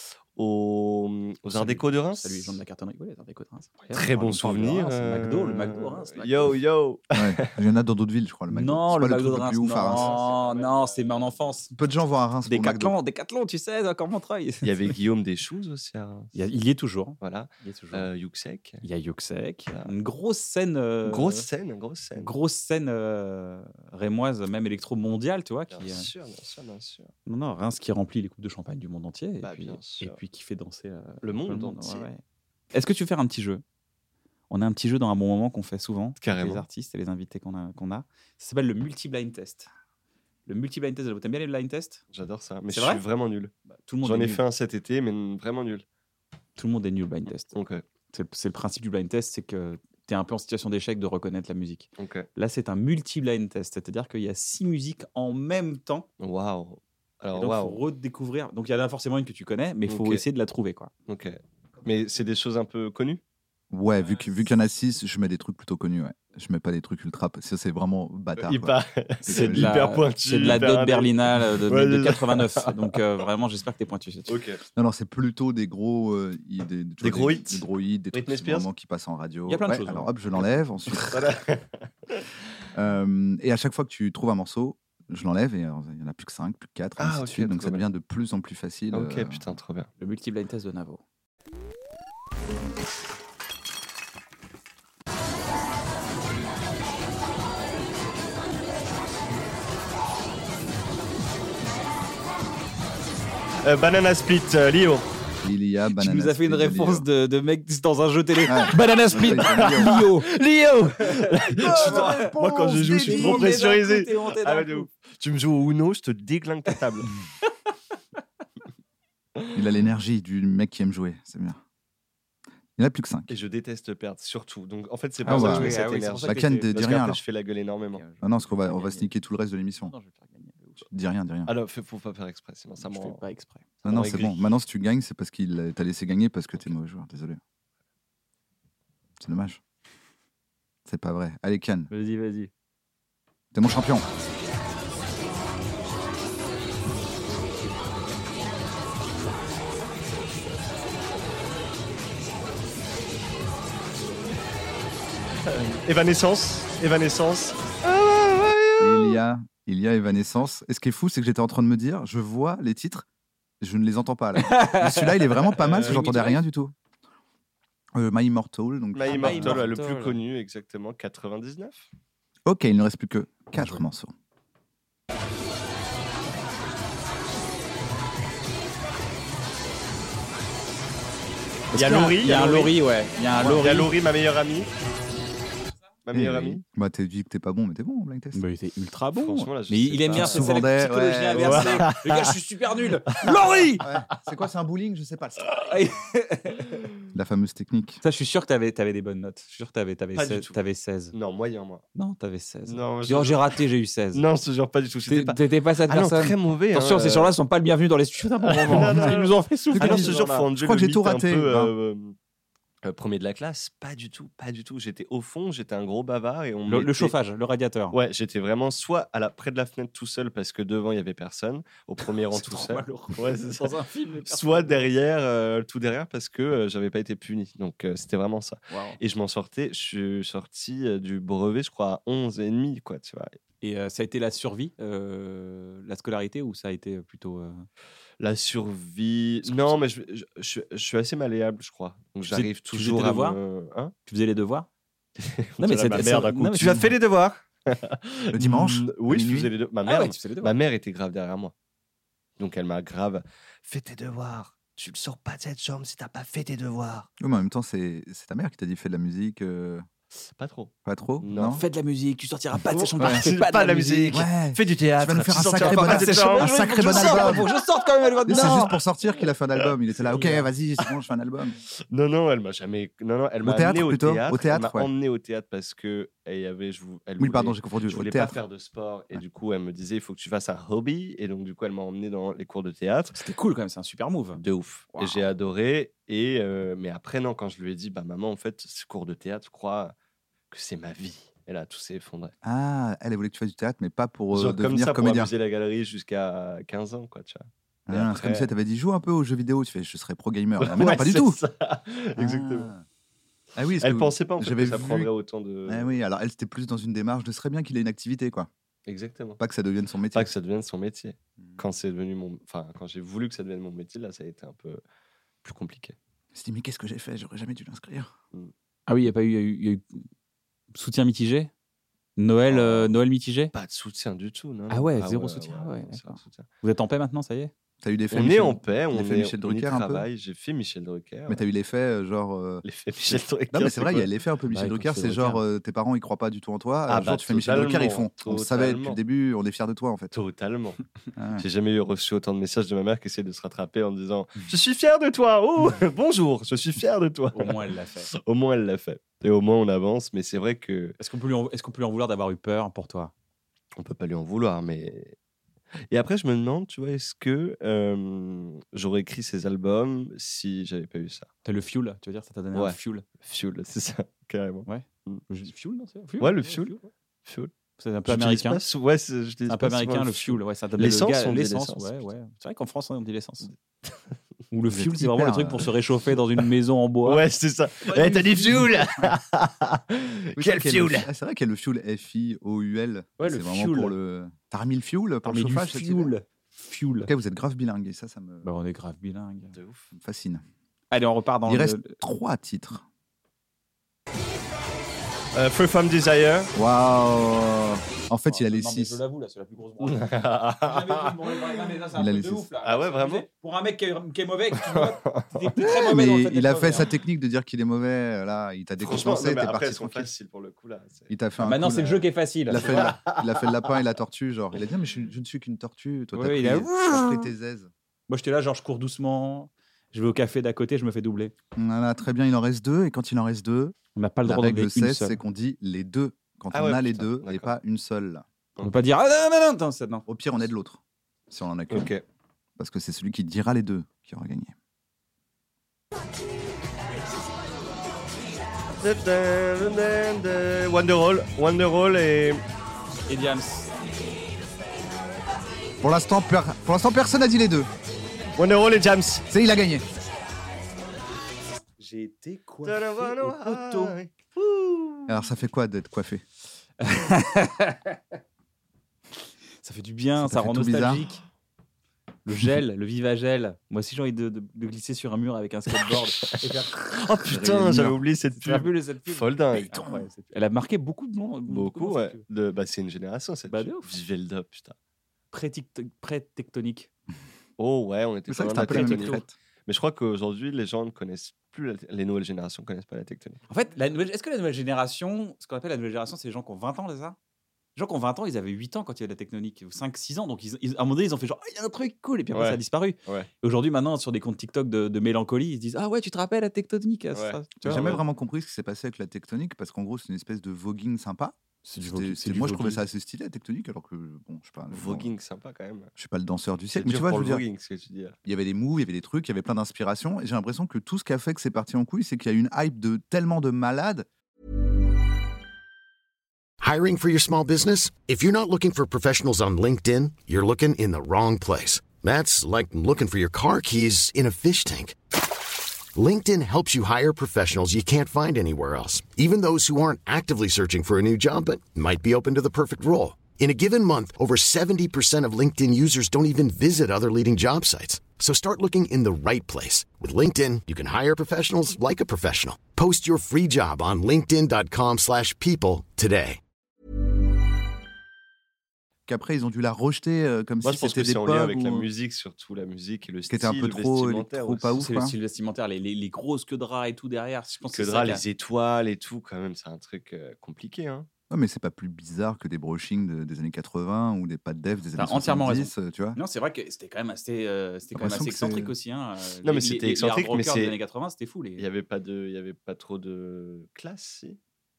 au, aux Arts Salut. Déco de Reims. Salut les gens de la cartonnerie. Oui, les Arts Déco de Reims. Incroyable. Très On bon parle de souvenir. Reims, Le McDo, le euh, McDo de Reims. le Yo, yo. Ouais, il y en a dans d'autres villes, je crois. Le McDo. Non, C'est le pas McDo de truc le Reims. plus ouf à Reims. Non, non, c'est mon enfance. Peu de gens vont à Reims pour le McDo. Décathlon, Décathlon, tu sais, encore Montreuil. Il y avait Guillaume Deschouz aussi à Reims. Il y, a- il y est toujours. Voilà. Il y est toujours. Euh, Yuxek. Il y a Yuxek. Voilà. Une grosse scène. euh, Grosse scène, grosse scène. Grosse scène euh, rémoise, même électro-mondiale, tu vois. Bien Qui, euh, sûr, bien sûr, bien sûr. Non, non, Reims qui remplit les coupes de champagne du monde entier. Bah, et, puis, bien et sûr. puis qui fait danser euh, Le monde tout entier. ouais, ouais. Est-ce que tu veux faire un petit jeu? On a un petit jeu dans un bon moment qu'on fait souvent avec Carrément. les artistes et les invités qu'on a, qu'on a. Ça s'appelle le multi-blind test. Le multi-blind test, t'aimes bien les blind tests? J'adore ça. Mais C'est je vrai suis vraiment nul. Bah, tout, le monde J'en est ai nul. fait un cet été, mais vraiment nul. Tout le monde est nul au blind test. Ok, C'est c'est le principe du blind test, c'est que tu es un peu en situation d'échec de reconnaître la musique. ok. Là, c'est un multi-blind test, c'est-à-dire qu'il y a six musiques en même temps. Waouh. Et Alors, donc, il faut waouh. redécouvrir. Donc, il y en a forcément une que tu connais, mais il faut Ok. essayer de la trouver, quoi. Ok. Mais c'est des choses un peu connues? Ouais, vu que- vu qu'il y en a six, je mets des trucs plutôt connus, ouais. Je mets pas des trucs ultra. Ça, c'est vraiment bâtard. quoi. Hyper, C'est de hyper la, pointu. c'est de la hyper dot indé- berlinale de, Ouais, de c'est ça. quatre-vingt-neuf. Donc, euh, vraiment, j'espère que t'es pointu. là-dessus. Ok. Non, non, c'est plutôt des gros, euh, i- des, tu vois, gros hits. des gros hits, des trucs Britney Spears. vraiment qui passent en radio. Il y a plein de Ouais, choses, Alors ouais. hop, je l'enlève ensuite. Voilà. Euh, et à chaque fois que tu trouves un morceau, je l'enlève et alors, il y en a plus que cinq, plus que quatre, Ah, ainsi de ok, suite. Donc trop ça bien. devient de plus en plus facile. Ok, euh, putain, trop bien. Le multi-blind test de Navo. Euh, Banana Split, euh, Lio. Il y a Tu Banana nous as fait une Split de réponse Lio. de, de mec dans un jeu télé. Ouais. Banana Split, Lio. Lio Bonne Moi, quand je joue, je suis réponse, trop Débile. pressurisé. T'es honté d'un Ah ouais, de coup. ouf. Tu me joues au Uno, je te déglingue ta table. Il a l'énergie du mec qui aime jouer, c'est bien. Il n'y en a plus que cinq. Et je déteste perdre, surtout. Donc, en fait, c'est Ah pour ça bah, que je mets oui, cette ah oui, c'est pour énergie. ça Bah, que Ken, t'étais- dis Parce rien qu'après, alors. je fais la gueule énormément. Ok, Ah non, parce qu'on va, on va gagner. sneaker tout le reste de l'émission. Non, je vais faire gagner. Dis rien, dis rien. Alors, faut faut pas faire exprès, sinon ça je m'en. fais pas exprès. ça Non, non, m'en c'est aigrit. bon. Maintenant, si tu gagnes, c'est parce qu'il t'a laissé gagner parce que t'es mauvais joueur. Désolé. C'est dommage. C'est pas vrai. Allez, Ken, Vas-y, vas-y. t'es mon champion. Evanescence. Evanescence. Il y a, il y a Evanescence. Et ce qui est fou, c'est que j'étais en train de me dire, je vois les titres, je ne les entends pas là. Mais celui-là, il est vraiment pas mal parce que Euh, j'entendais rien du tout. Euh, My Immortal. Donc... My Ah, My Immortal, ouais, le Immortal. plus connu, exactement, quatre-vingt-dix-neuf. Ok, il ne reste plus que quatre morceaux. Il y a Laurie. Il y a un Laurie, ouais. Il y a un Il y a Laurie. Laurie, ma meilleure amie. Ma meilleure Eh amie. oui. Bah, t'as dit que t'es pas bon, mais t'es bon en blind test. Bah, il était ultra bon. Franchement, là, je Mais sais il aime pas. bien, Tu c'est c'est la sous-vendais, psychologie ouais, inversée. Le gars, je suis super nul. Laurie. Ouais. C'est quoi, c'est un bowling? Je sais pas. La fameuse technique. Ça, je suis sûr que t'avais avais des bonnes notes. Je suis sûr que t'avais avais Pas du seize. tout. T'avais seize. Non, moyen, moi. Non, t'avais seize. Non, Dis, oh, j'ai raté, j'ai eu seize. Non, je te jure pas du tout. J'étais T'es- pas. T'étais pas cette Ah non, personne. très mauvais. Attention, hein, ces euh. gens-là sont pas le bienvenu dans les studios d'un bon moment. Non, non, Ils non. nous ont fait souffrir. Ah non, ces je te jure, gens-là. faut enlever Je crois le que j'ai tout mythe un raté, peu, hein. euh, euh, premier de la classe, pas du tout, pas du tout. J'étais au fond, j'étais un gros bavard et on Le, le mettait- chauffage, le radiateur. Ouais, j'étais vraiment soit à la près de la fenêtre tout seul parce que devant il y avait personne, au premier rang C'est tout trop seul. malheureux. Ouais, c'est ça. Dans un film. les personnes- Soit derrière, euh, tout derrière parce que euh, j'avais pas été puni. Donc euh, c'était vraiment ça. Waouh. Et je m'en sortais, je suis sorti euh, du brevet, je crois, à onze et demi, quoi, tu vois. Et euh, ça a été la survie, euh, la scolarité, ou ça a été plutôt. euh, La survie. Non, mais je, je, je- je suis assez malléable, je crois. Donc faisais- j'arrive tu faisais toujours tes à devoirs me. Hein Tu faisais les devoirs On dirait ma c'est- mère c'est- d'un coup. non, mais Tu as c'est- fait les devoirs Le dimanche Mm, à Oui, je minuit faisais les devoirs. Ma Ah mère, ouais, tu faisais les devoirs. ma mère était grave derrière moi. Donc elle m'a grave. Fais tes devoirs. Tu ne sors pas de cette chambre si t'as pas fait tes devoirs. Oui, mais en même temps, c'est c'est ta mère qui t'a dit fais de la musique. euh, Pas trop. Pas trop? Non. Fais de la musique, tu sortiras pas de Ouais. cette chambre. Ouais. Fais pas, de la musique. Ouais. Fais du théâtre. Tu vas nous faire un sortiras sacré pas bon- de cette un chambre. sacré Faut que bon je sorte, album. faut que je sorte quand même. Mais c'est Non. juste pour sortir qu'il a fait un album. Il était là, ok, génial. vas-y, c'est bon, je fais un album. Non, non, elle m'a jamais. Non, non, elle Au m'a théâtre, amené au plutôt théâtre. Au théâtre, elle m'a ouais. emmené au théâtre parce que elle y avait. Je, vou- elle Oui, voulait- pardon, j'ai confondu. Je Au voulais pas théâtre. faire de sport et Ouais. du coup elle me disait il faut que tu fasses un hobby et donc du coup elle m'a emmené dans les cours de théâtre. C'était cool quand même, c'est un super move. De ouf. Wow. Et j'ai adoré. Et euh, mais après non, quand je lui ai dit bah maman en fait ce cours de théâtre, je crois que c'est ma vie. Et là tout s'est effondré. Ah, elle, elle voulait que tu fasses du théâtre, mais pas pour euh, Genre comme devenir ça pour comédien. amuser la galerie jusqu'à quinze ans quoi tu vois. Et Ah, après- C'est comme si elle t'avait dit joue un peu aux jeux vidéo. Tu fais je serais pro gamer. Ah, mais non, Ouais, pas du c'est tout. ça. Exactement. Ah. Ah oui, parce Elle que- pensait pas en fait j'avais que ça vu- prendrait autant de. Ah oui, alors elle, c'était plus dans une démarche de serait bien qu'il ait une activité, quoi. Exactement. Pas que ça devienne son métier. Pas que ça devienne son métier. Mm. Quand c'est devenu mon, enfin quand j'ai voulu que ça devienne mon métier, là ça a été un peu plus compliqué. Je me suis dit, mais qu'est-ce que j'ai fait? J'aurais jamais dû l'inscrire. Ah oui, il n'y a pas eu, il y a eu, il y a eu soutien mitigé. Noël, Oh. euh, Noël mitigé. Pas de soutien du tout, non. Ah non. ouais, zéro soutien, ouais, non, zéro d'accord. soutien. Vous êtes en paix maintenant, ça y est. T'as eu l'effet On est Michel- en paix, on, l'effet est, Michel on y Drucker un peu. travaille. J'ai fait Michel Drucker. Mais t'as eu l'effet, euh, genre. euh, L'effet Michel Drucker. Non, mais c'est vrai, il y a quoi l'effet un peu Michel Bah, Drucker. écoute, C'est c'est genre, Drucker. euh, tes parents, ils croient pas du tout en toi. Ah Un jour, bah, tu fais Michel Drucker, ils font. totalement, On le savait depuis totalement. le début, on est fiers de toi, en fait. Totalement. Ah. J'ai jamais eu reçu autant de messages de ma mère qui essaie de se rattraper en disant je suis fier de toi. Oh bonjour, je suis fier de toi. Au moins, elle l'a fait. Au moins elle l'a fait. Et au moins on avance. Mais c'est vrai que Est-ce qu'on peut, lui en- est-ce qu'on peut lui en vouloir d'avoir eu peur pour toi? on peut pas lui en vouloir, mais. Et après, je me demande, tu vois, est-ce que euh, j'aurais écrit ces albums si j'avais pas eu ça? T'as le fuel, tu veux dire, ça t'a donné un Ouais. fuel. Fuel, c'est ça, carrément. Je dis fuel, non c'est fuel Ouais, le fuel. Fuel. C'est un peu J'utilise américain. pas sou- Ouais, c'est- j'utilise C'est un peu pas souvent américain, le fuel. Ouais, ça donne L'essence, le gaz- on dit l'essence. l'essence, Ouais, putain. ouais. C'est vrai qu'en France, on dit l'essence. Ou le Vous fuel, êtes c'est vraiment le hyper, truc pour euh, se réchauffer dans une maison en bois. Ouais, c'est ça. Eh, t'as dit fuel. Oui, Quel c'est vrai qu'il y a le- fuel. ah, C'est vrai qu'il y a le fuel F I O U L. Ouais, c'est le vraiment fuel. pour le. T'as remis le fuel pour Ah, le mais du chauffage cet hiver fuel. Fuel. Ok, vous êtes grave bilingue et ça, ça me, Bah, on est grave bilingue. De ouf. ça me fascine. Allez, on repart dans Il le. reste trois titres. Euh, Free From Desire. Waouh. En fait, il a les Non, mais six. je l'avoue, là, c'est la plus grosse branche. ah Il a les six. ouais, vraiment. Pour un mec qui est, qui est mauvais, tu vois, t'es très mauvais Mais dans le fait il d'être a fait mauvais, sa hein. technique de dire qu'il est mauvais. Là, il t'a Franchement, décompensé, non, mais t'es après, parti elles sont tranquille. faciles pour le coup là. c'est- Il t'a fait un Maintenant, coup, c'est le là. jeu qui est facile. Il a, fait, la- il a fait le lapin et la tortue, genre. Il a dit, mais je, je ne suis qu'une tortue. Toi, t'as Ouais, pris, il a- t'as pris tes aises. Moi, j'étais là, genre, je cours doucement. Je vais au café d'à côté, je me fais doubler. Voilà, très bien, il en reste deux. Et quand il en reste deux, On n'a pas le la droit d'en règle donner une c'est, seule. c'est qu'on dit les deux. Quand Ah on ouais, a les putain, deux et d'accord. pas une seule. On peut pas dire ah non non non, non, c'est- non. Au pire, on aide l'autre. Si on en a qu'une. Ok. Parce que c'est celui qui dira les deux qui aura gagné. Wonderwall, Wonderwall et Et Diams. Pour l'instant, per- pour l'instant personne n'a dit les deux. Wonderwall et Jams. C'est il a gagné. J'ai été coiffé au poteau. Alors ça fait quoi d'être coiffé? Ça fait du bien, Ça ça, fait rend tout bizarre. nostalgique. Le gel, le Vivagel. Moi aussi, j'ai envie de, de- de glisser sur un mur avec un skateboard. et faire... Oh Rayonnement. putain, j'avais oublié cette Tu as pub. vu cette pub Folle dingue. Incroyable, cette pub. Elle a marqué beaucoup de monde. Beaucoup, de ouais. cette pub. De, bah, c'est une génération cette Bah, de pub. ouf. Visuel Dub, putain. Pré-tic- Pré-tectonique. Oh ouais, on était C'est vrai pas que loin c'est de un la peu la même tectonique. crête. Mais je crois qu'aujourd'hui, les gens ne connaissent plus, la- les nouvelles générations ne connaissent pas la tectonique. En fait, la nouvelle... est-ce que la nouvelle génération, ce qu'on appelle la nouvelle génération, c'est les gens qui ont vingt ans, c'est ça? Les gens qui ont vingt ans, ils avaient huit ans quand il y avait la tectonique, ou cinq six ans. Donc, ils, ils- à un moment donné, ils ont fait genre, Ah, il y a un truc cool, et puis après, Ouais. ça a disparu. Ouais. Et aujourd'hui, maintenant, sur des comptes TikTok de, de mélancolie, ils se disent, ah ouais, tu te rappelles la tectonique ça, Ouais. ça, tu J'ai vois, jamais ouais. vraiment compris ce qui s'est passé avec la tectonique parce qu'en gros c'est une espèce de voguing sympa. C'est du C'était- voguing, c'était- c'est du moi je trouvais voguing. ça assez stylé la tectonique alors que bon je sais pas. Voguing, sympa quand même. Je suis pas le danseur du C'est siècle, mais dur tu vois, je pour veux le dire, voguing, ce que tu dis. là. il y avait des moves, il y avait des trucs, il y avait plein d'inspirations. Et j'ai l'impression que tout ce qui a fait que c'est parti en couille, c'est qu'il y a eu une hype de tellement de malades. Hiring for your small business? If you're not looking for professionals on LinkedIn, you're looking in the wrong place. That's like looking for your car keys in a fish tank. LinkedIn helps you hire professionals you can't find anywhere else, even those who aren't actively searching for a new job but might be open to the perfect role. In a given month, over seventy percent of LinkedIn users don't even visit other leading job sites. So start looking in the right place. With LinkedIn, you can hire professionals like a professional. Post your free job on linkedin dot com slash people today. Qu'après ils ont dû la rejeter euh, comme Moi, si je pense c'était que des c'est en lien pubs avec la ou- musique, surtout la musique et le Qui style était un peu trop- vestimentaire trop aussi. pas ouf. C'est quoi. le style vestimentaire, les, les, les grosses queues de rats et tout derrière. Je pense Que que de c'est drap, ça qui a- les étoiles et tout, quand même, c'est un truc euh, compliqué. Hein. Ouais, mais c'est pas plus bizarre que des brushings de- des années quatre-vingts ou des pas de dev des T'as années entièrement soixante-dix, euh, tu vois. Non, c'est vrai que c'était quand même assez, euh, c'était quand même L'impression assez que c'est- excentrique aussi. Hein. Non, mais Les- c'était les- les excentrique, hard mais rockers c'est- des années quatre-vingts, c'était fou. Les... Il n'y avait, pas de- il y avait pas trop de classe, si.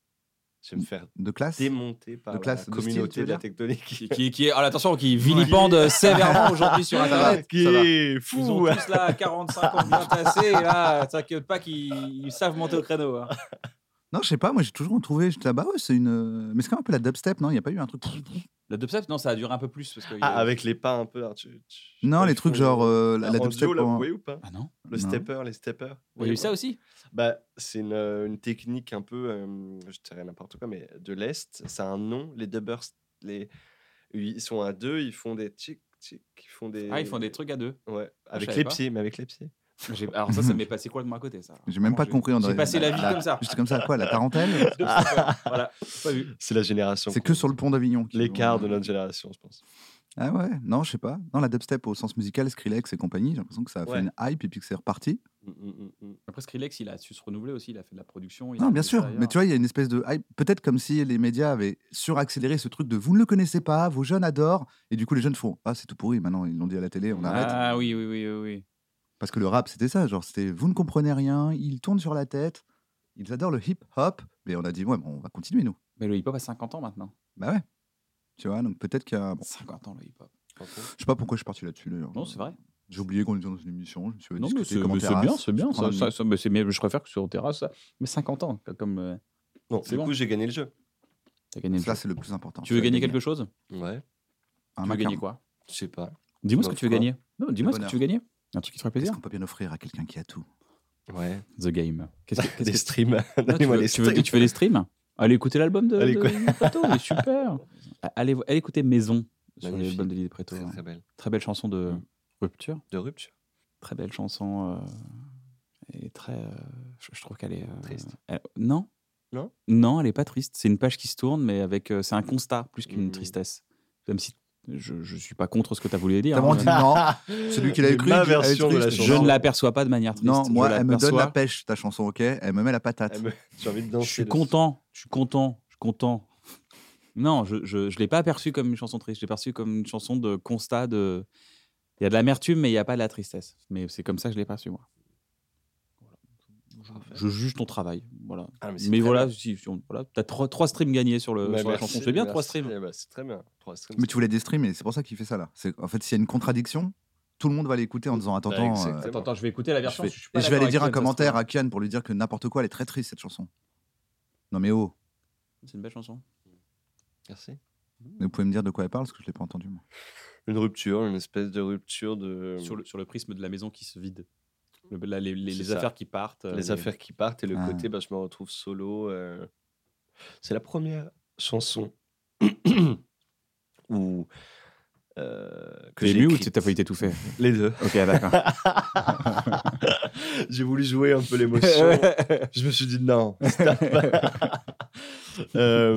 Je vais me faire De classe. démonter par De classe, la de style, communauté tu veux de la dire tectonique. qui, qui, qui est, ah, attention, qui vilipende sévèrement aujourd'hui sur Ça va. Internet. Qui ça va. est Ils fou. ont tous là quarante-cinq ans bien tassés, et là, t'inquiète pas qu'ils ils savent monter au créneau. Hein. Non, je sais pas, moi j'ai toujours trouvé, j'étais là, bah ouais, c'est une. euh, Mais c'est quand même un peu la dubstep, non? Il n'y a pas eu un truc. Le dubstep, non, ça a duré un peu plus. Parce que, Ah, avec les pas un peu. là, tu- tu- Non, quand les ils trucs font genre le- euh, la, la arrange dubstep. Joe, là, en- vous voyez ou pas? Ah non. Le Non. stepper, les steppers. Il y a eu ça aussi. Bah, c'est une, euh, une technique un peu, euh, je dirais n'importe quoi, mais de l'Est. Ça a un nom. Les dubbers, les... ils sont à deux, ils font des tchic, tchic, ils font des... Ah, ils font des trucs à deux. Ouais, je avec savais les pas. pieds, mais avec les pieds. J'ai- Alors ça, ça m'est passé complètement à côté. Ça. J'ai même pas Vraiment, compris. on J'ai aurait- passé la vie la- comme ça. Juste comme ça, quoi, la tarentelle? Voilà, pas vu. C'est la génération. C'est que sur le pont d'Avignon. qu'ils L'écart ont- de notre génération, je pense. Ah ouais, non, je sais pas. Non, la dubstep au sens musical, Skrillex et compagnie, j'ai l'impression que ça a Ouais. fait une hype et puis que c'est reparti. Mm, mm, mm, mm. Après, Skrillex, il a su se renouveler aussi. Il a fait de la production. il Non, a bien fait sûr, ça mais ailleurs. tu vois, il y a une espèce de hype. Peut-être comme si les médias avaient suraccéléré ce truc de vous ne le connaissez pas, vos jeunes adorent, et du coup les jeunes font ah c'est tout pourri. Maintenant ils l'ont dit à la télé, on arrête. Ah oui, oui, oui, oui. oui. Parce que le rap c'était ça, genre c'était vous ne comprenez rien, ils tournent sur la tête, ils adorent le hip hop, mais on a dit ouais, bon, on va continuer nous. Mais le hip-hop a cinquante ans maintenant. Bah ouais. Tu vois, donc peut-être qu'il y a. Bon, cinquante ans le hip-hop. Par contre, je sais pas pourquoi je suis parti là-dessus d'ailleurs. Non, c'est vrai. J'ai oublié qu'on était dans une émission. Je me suis Non, mais discuté c'est comme en mais c'est terrasse, bien, c'est bien. je prends Ça, un ça, ça, mais c'est mieux, je préfère que sur terrasse. Ça. Mais cinquante ans, comme euh, bon, C'est du bon. coup, j'ai gagné le jeu. t'as gagné. le Ça jeu. c'est le plus important. Tu veux gagner quelque chose? Ouais, Un Tu veux macaron. gagner quoi? je sais pas. Dis-moi ce que Bah, tu veux quoi gagner. Non, dis-moi ce que bonheur. tu veux gagner. Un truc qui te ferait Qu'est-ce plaisir. qu'on peut bien offrir à quelqu'un qui a tout? Ouais. The Game. Qu'est-ce que, qu'est-ce Des que- streams. Non, tu, Donnez-moi veux, les tu, veux, streams. tu veux des streams? Allez écouter l'album de, Allez, de quoi. Lily Preto, il est super. Allez, allez écouter Maison sur Magnifique. l'album de Lily Preto. Très, hein. très belle. Très belle chanson de Mm. rupture. De rupture. Très belle chanson. euh, et très. euh, je, je trouve qu'elle est. euh, Triste. elle- non. Non Non, elle est pas triste. C'est une page qui se tourne, mais avec. euh, c'est un constat plus qu'une Mm. tristesse. Même si je, je suis pas contre ce que tu as voulu dire. T'as vraiment hein. dit non. Celui qui l'a C'est écrit, ma il dit, elle est version de la triste. Je chanson. ne l'aperçois pas de manière triste. Non, moi, Je elle me donne la l'aperçois- pêche, ta chanson, ok? Elle me met la patate. Elle me- J'ai envie de danser. Je suis dessus. content, je suis content, je suis content. Non, je je, je l'ai pas aperçu comme une chanson triste. Je l'ai perçu comme une chanson de constat de. Il y a de l'amertume, mais il n'y a pas de la tristesse. Mais c'est comme ça que je l'ai perçu moi. Parfait. je juge ton travail. Voilà. Ah, mais c'est Mais très voilà, bien. si, si on- voilà, t'as trois, trois streams gagnés sur, le, Bah, sur la merci, chanson. C'est bien, trois merci. streams. Eh bah, c'est très bien. Trois streams, Mais c'est tu voulais des streams et c'est pour ça qu'il fait ça là. C'est- En fait, s'il y a une contradiction, tout le monde va l'écouter en disant attends, Bah, attends. euh, exactement. Attends, attends, je vais écouter la je version. vais- je suis pas Et je vais d'accord aller avec dire un Kian, ça se commentaire trouve. à Kian pour lui dire que n'importe quoi, elle est très triste cette chanson. Non mais oh, C'est une belle chanson. Merci. vous pouvez me dire de quoi elle parle parce que je l'ai pas entendu moi. Une rupture, une espèce de rupture de. Sur, le, sur le prisme de la maison qui se vide. Le- la- les les, C'est les ça. affaires qui partent. Les euh, affaires qui partent et le Ah. côté, bah, je me retrouve solo. euh. C'est la première chanson où. euh, que T'es j'ai ému ou écrite. t'as failli t'étouffer? Les deux. Ok, d'accord. J'ai voulu jouer un peu l'émotion. Je me suis dit non. stop. Euh,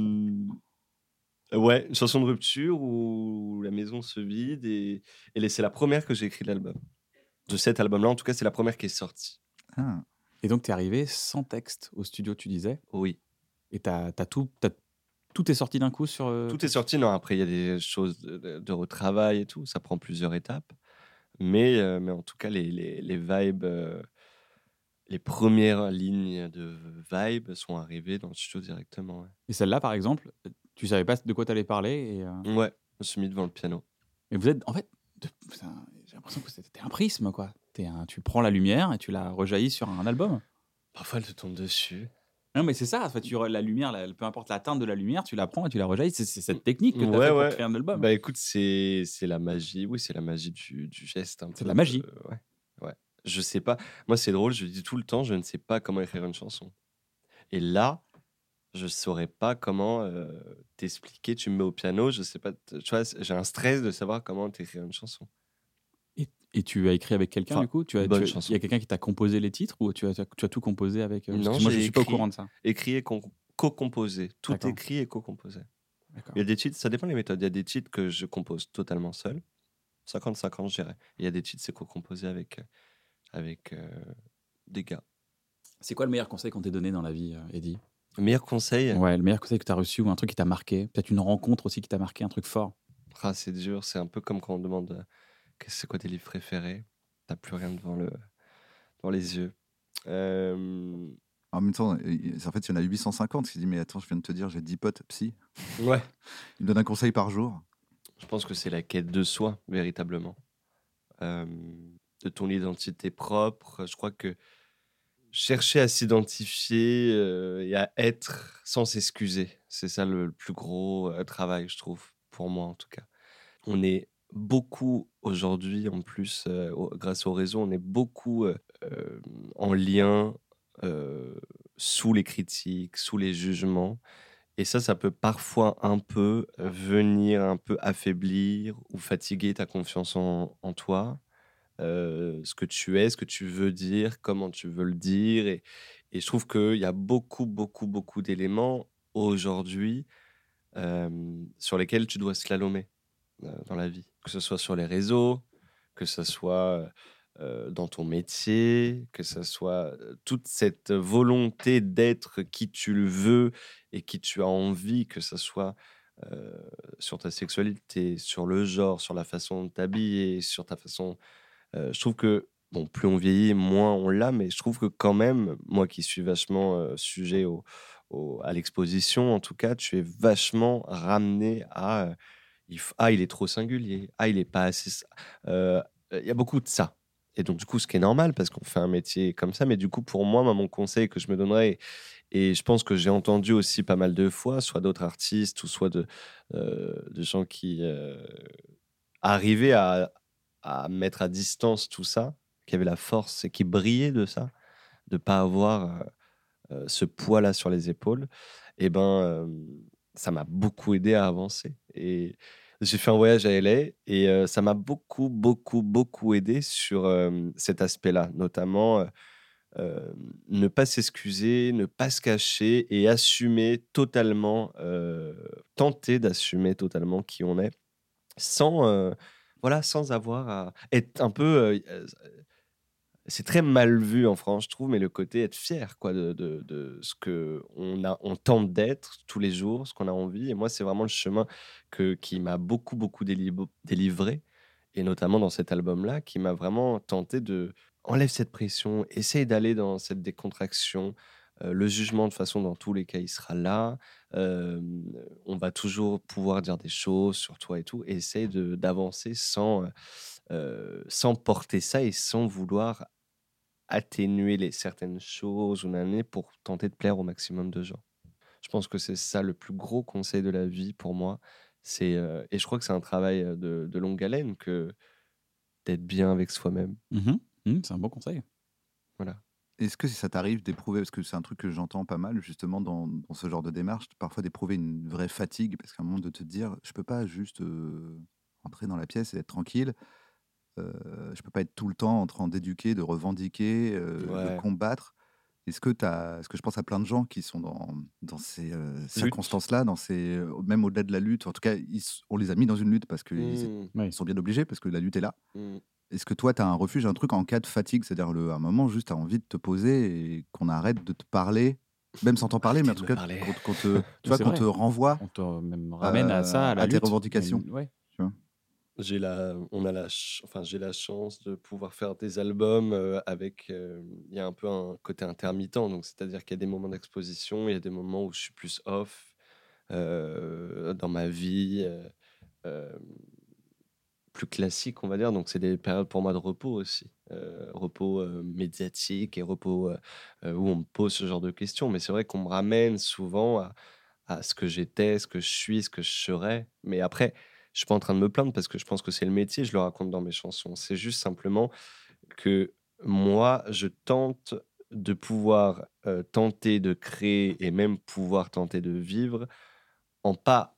Ouais, une chanson de rupture où la maison se vide et, et c'est la première que j'ai écrite de l'album. De cet album-là, en tout cas, c'est la première qui est sortie. Ah. Et donc, t'es arrivé sans texte au studio, tu disais. Oui. Et t'as, t'as tout, t'as- tout est sorti d'un coup sur. euh, Tout est sorti. Non, après, il y a des choses de, de- de retravail et tout. Ça prend plusieurs étapes. Mais, euh, mais en tout cas, les, les, les vibes, euh, les premières lignes de vibes sont arrivées dans le studio directement. Ouais, Et celle-là, par exemple, tu savais pas de quoi t'allais parler. Et, euh, ouais, je me suis mis devant le piano. et vous êtes, en fait, de- putain, j'ai l'impression que c'est- t'es un prisme, quoi. T'es un, tu prends la lumière et tu la rejaillis sur un album. Parfois, elle te tombe dessus. Non, mais c'est ça. En fait, tu, re- la lumière, la- peu importe la teinte de la lumière, tu la prends et tu la rejaillis. C'est, c'est cette technique que t'as Ouais, fait pour ouais. créer un album. Bah écoute, c'est c'est la magie. Oui, c'est la magie du, du geste. un C'est peu de la magie. ouais, ouais. Je sais pas. Moi, c'est drôle. Je dis tout le temps, je ne sais pas comment écrire une chanson. Et là, je saurais pas comment euh, t'expliquer. Tu me mets au piano, je sais pas. t- Tu vois, c'est- j'ai un stress de savoir comment t'écrire une chanson. Et, et tu as écrit avec quelqu'un, Enfin, du coup tu as, bonne tu as- chanson. Il y a quelqu'un qui t'a composé les titres ou tu as, tu as tout composé avec. euh, parce Non, que moi, je j'ai suis pas au écrit. courant de ça. Écrit et con- co-composé. Tout D'accord. écrit et co-composé. D'accord. Il y a des titres, ça dépend des méthodes. Il y a des titres que je compose totalement seul, cinquante cinquante, je dirais. Et il y a des titres, c'est co-composé avec, euh, avec euh, des gars. C'est quoi le meilleur conseil qu'on t'ait donné dans la vie, euh, Eddie? Meilleur conseil, Ouais, le meilleur conseil que tu as reçu ou un truc qui t'a marqué. Peut-être une rencontre aussi qui t'a marqué, un truc fort. ah, c'est dur. C'est un peu comme quand on demande euh, qu'est-ce- c'est quoi tes livres préférés. T'as plus rien devant, le, devant les yeux. Euh, En même temps, il- en fait, il y en a huit cent cinquante qui dit mais attends, je viens de te dire, j'ai dix potes psy. Ouais. Il me donne un conseil par jour. Je pense que c'est la quête de soi, véritablement. Euh, de ton identité propre. Je crois que chercher à s'identifier euh, et à être sans s'excuser, c'est ça le, le plus gros euh, travail, je trouve, pour moi en tout cas. On est beaucoup aujourd'hui, en plus, euh, au- grâce au réseau, on est beaucoup euh, euh, en lien euh, sous les critiques, sous les jugements. Et ça, ça peut parfois un peu euh, venir un peu affaiblir ou fatiguer ta confiance en, en toi, euh, ce que tu es, ce que tu veux dire, comment tu veux le dire. Et, et je trouve qu'il y a beaucoup, beaucoup, beaucoup d'éléments aujourd'hui euh, sur lesquels tu dois slalomer euh, dans la vie. Que ce soit sur les réseaux, que ce soit euh, dans ton métier, que ce soit euh, toute cette volonté d'être qui tu le veux et qui tu as envie, que ce soit euh, sur ta sexualité, sur le genre, sur la façon de t'habiller, sur ta façon... Euh, je trouve que, bon, plus on vieillit, moins on l'a, mais je trouve que quand même, moi qui suis vachement euh, sujet au, au- à l'exposition, en tout cas, tu es vachement ramené à... euh, il f- ah, il est trop singulier. Ah, il est pas assez... s- euh, Il y a beaucoup de ça. Et donc, du coup, ce qui est normal, parce qu'on fait un métier comme ça, mais du coup, pour moi, moi, mon conseil que je me donnerais, et je pense que j'ai entendu aussi pas mal de fois, soit d'autres artistes, ou soit de, euh, de gens qui euh, arrivaient à, à mettre à distance tout ça, qui avaient la force et qui brillaient de ça, de pas avoir euh, euh, ce poids-là sur les épaules, et ben, euh, ça m'a beaucoup aidé à avancer. Et j'ai fait un voyage à L A et euh, ça m'a beaucoup, beaucoup, beaucoup aidé sur euh, cet aspect-là, notamment euh, euh, ne pas s'excuser, ne pas se cacher et assumer totalement, euh, tenter d'assumer totalement qui on est, sans, euh, voilà, sans avoir à être un peu... euh, euh, c'est très mal vu en France, je trouve, mais le côté être fier quoi, de, de, de ce qu'on a, on tente d'être tous les jours, ce qu'on a envie. Et moi, c'est vraiment le chemin que, qui m'a beaucoup, beaucoup délib- délivré, et notamment dans cet album-là, qui m'a vraiment tenté de, enlève cette pression, essaye d'aller dans cette décontraction. Euh, le jugement, de toute façon, dans tous les cas, il sera là. Euh, on va toujours pouvoir dire des choses sur toi et tout. Et essaye de, d'avancer sans, euh, sans porter ça et sans vouloir atténuer les, certaines choses ou nanana pour tenter de plaire au maximum de gens. Je pense que c'est ça le plus gros conseil de la vie pour moi. C'est, euh, et je crois que c'est un travail de, de longue haleine que d'être bien avec soi-même. Mhm. Mhm, c'est un bon conseil. Voilà. Est-ce que si ça t'arrive d'éprouver, parce que c'est un truc que j'entends pas mal justement dans, dans ce genre de démarche, parfois d'éprouver une vraie fatigue, parce qu'à un moment de te dire, je peux pas juste euh, entrer dans la pièce et être tranquille, euh, je peux pas être tout le temps en train d'éduquer, de revendiquer, euh, Ouais. de combattre. Est-ce que t'as, est-ce que je pense à plein de gens qui sont dans, dans ces euh, circonstances-là, dans ces, euh, même au-delà de la lutte, en tout cas, ils s- on les a mis dans une lutte parce qu'ils Mmh, Oui. sont bien obligés, parce que la lutte est là. mmh. Est-ce que toi, tu as un refuge, un truc en cas de fatigue, c'est-à-dire le, à un moment, juste, tu as envie de te poser et qu'on arrête de te parler, même sans t'en parler, mais en Arrêtez tout de cas, me parler. qu'on qu'on te, tu vois, C'est qu'on vrai. te renvoie On te même ramène à ça, à euh, la à tes lutte. revendications. Mais, ouais. J'ai la, on a la, ch- enfin, j'ai la chance de pouvoir faire des albums euh, avec. euh, Il y a un peu un côté intermittent, donc c'est-à-dire qu'il y a des moments d'exposition, il y a des moments où je suis plus off euh, dans ma vie, euh, euh, plus classique, on va dire. Donc c'est des périodes pour moi de repos aussi, Euh, repos euh, médiatique et repos euh, euh, où on me pose ce genre de questions. Mais c'est vrai qu'on me ramène souvent à, à ce que j'étais, ce que je suis, ce que je serais. Mais après, je suis pas en train de me plaindre parce que je pense que c'est le métier, je le raconte dans mes chansons. C'est juste simplement que moi, je tente de pouvoir euh, tenter de créer et même pouvoir tenter de vivre en pas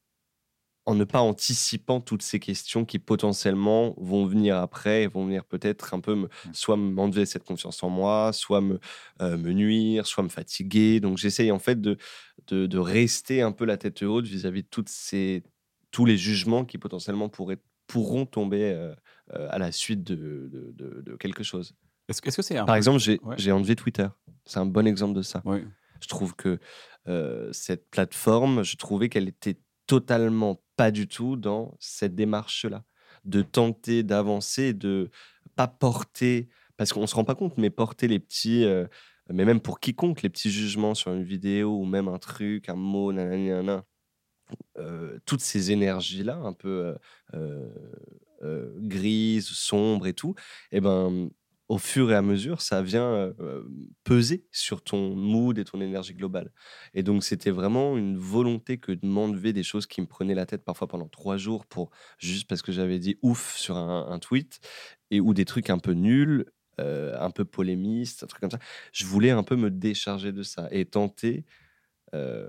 en ne pas anticipant toutes ces questions qui potentiellement vont venir après et vont venir peut-être un peu me, Ouais. soit m'enlever cette confiance en moi, soit me, euh, me nuire, soit me fatiguer. Donc j'essaye en fait de, de, de rester un peu la tête haute vis-à-vis de toutes ces, tous les jugements qui potentiellement pourraient, pourront tomber euh, euh, à la suite de, de, de- de quelque chose. Est-ce que est-ce que c'est un Par peu- exemple, j'ai Ouais. j'ai enlevé Twitter. C'est un bon exemple de ça. Ouais. Je trouve que euh, cette plateforme, je trouvais qu'elle était totalement pas du tout dans cette démarche-là, de tenter d'avancer, de pas porter, parce qu'on se rend pas compte, mais porter les petits, euh, mais même pour quiconque, les petits jugements sur une vidéo ou même un truc, un mot, nanani, nanana, euh, toutes ces énergies-là, un peu euh, euh, euh, grises, sombres et tout, et ben, au fur et à mesure, ça vient euh, euh, peser sur ton mood et ton énergie globale. Et donc, c'était vraiment une volonté que de m'enlever des choses qui me prenaient la tête parfois pendant trois jours pour juste parce que j'avais dit ouf sur un, un tweet et ou des trucs un peu nuls. euh, un peu polémistes, un truc comme ça. Je voulais un peu me décharger de ça et tenter euh,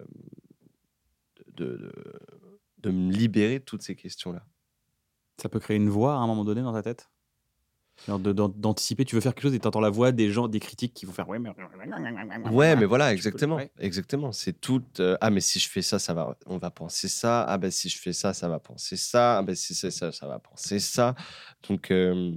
de, de, de me libérer de toutes ces questions-là. Ça peut créer une voix à un moment donné dans ta tête. Genre de- d'an- d'anticiper, tu veux faire quelque chose et t'entends la voix des gens, des critiques qui vont faire ouais mais Ouais, mais voilà, Tu peux- exactement. ouais. Exactement. C'est tout. euh, ah, mais si je fais ça, ça va, on va penser ça. Ah, ben si je fais ça, ça va penser ça. Ah, ben si c'est ça, ça va penser ça. Donc, euh,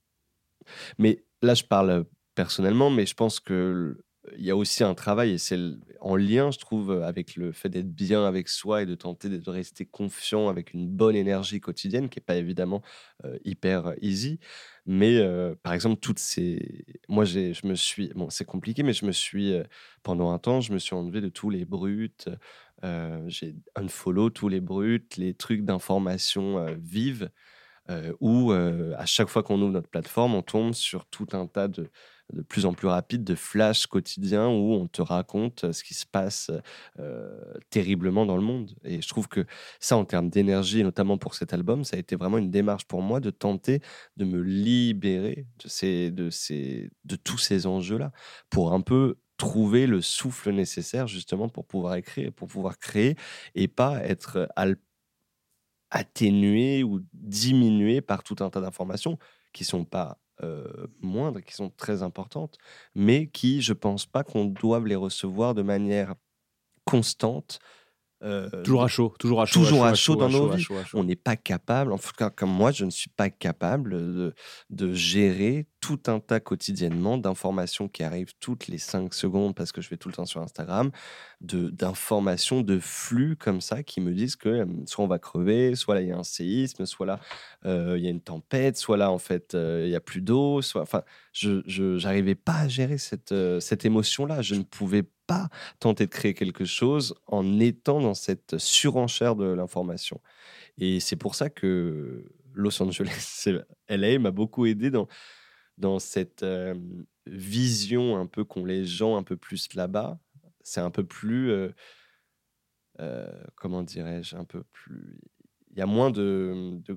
mais là, je parle euh, personnellement, mais je pense que l- il y a aussi un travail et c'est l- en lien, je trouve, euh, avec le fait d'être bien avec soi et de tenter de rester confiant avec une bonne énergie quotidienne, qui est pas évidemment euh, hyper easy. Mais euh, par exemple, toutes ces, moi, j'ai, je me suis, bon, c'est compliqué, mais je me suis, euh, pendant un temps, je me suis enlevé de tous les bruts. Euh, j'ai unfollow tous les bruts, les trucs d'information euh, vives euh, où euh, à chaque fois qu'on ouvre notre plateforme, on tombe sur tout un tas de, de plus en plus rapides de flashs quotidiens où on te raconte euh, ce qui se passe euh, terriblement dans le monde. Et je trouve que ça, en termes d'énergie, et notamment pour cet album, ça a été vraiment une démarche pour moi de tenter de me libérer de, ces, de, ces, de tous ces enjeux-là pour un peu trouver le souffle nécessaire justement pour pouvoir écrire, pour pouvoir créer et pas être al- atténué ou diminué par tout un tas d'informations qui sont pas euh, moindres, qui sont très importantes, mais qui, je pense pas qu'on doive les recevoir de manière constante. euh, Toujours à de- chaud, toujours à chaud, toujours à chaud dans nos à vies. chaud, à chaud. On n'est pas capable, en tout cas comme moi, je ne suis pas capable de, de gérer tout un tas quotidiennement d'informations qui arrivent toutes les cinq secondes parce que je vais tout le temps sur Instagram, de, d'informations, de flux comme ça qui me disent que euh, soit on va crever, soit là il y a un séisme, soit là euh, il y a une tempête, soit là en fait euh, il y a plus d'eau, soit enfin je je j'arrivais pas à gérer cette euh, cette émotion-là, je ne pouvais pas tenter de créer quelque chose en étant dans cette surenchère de l'information. Et c'est pour ça que Los Angeles, L A m'a beaucoup aidé dans dans cette euh, vision un peu qu'ont les gens un peu plus là-bas. C'est un peu plus, euh, euh, comment dirais-je, un peu plus. Il y a moins de, de,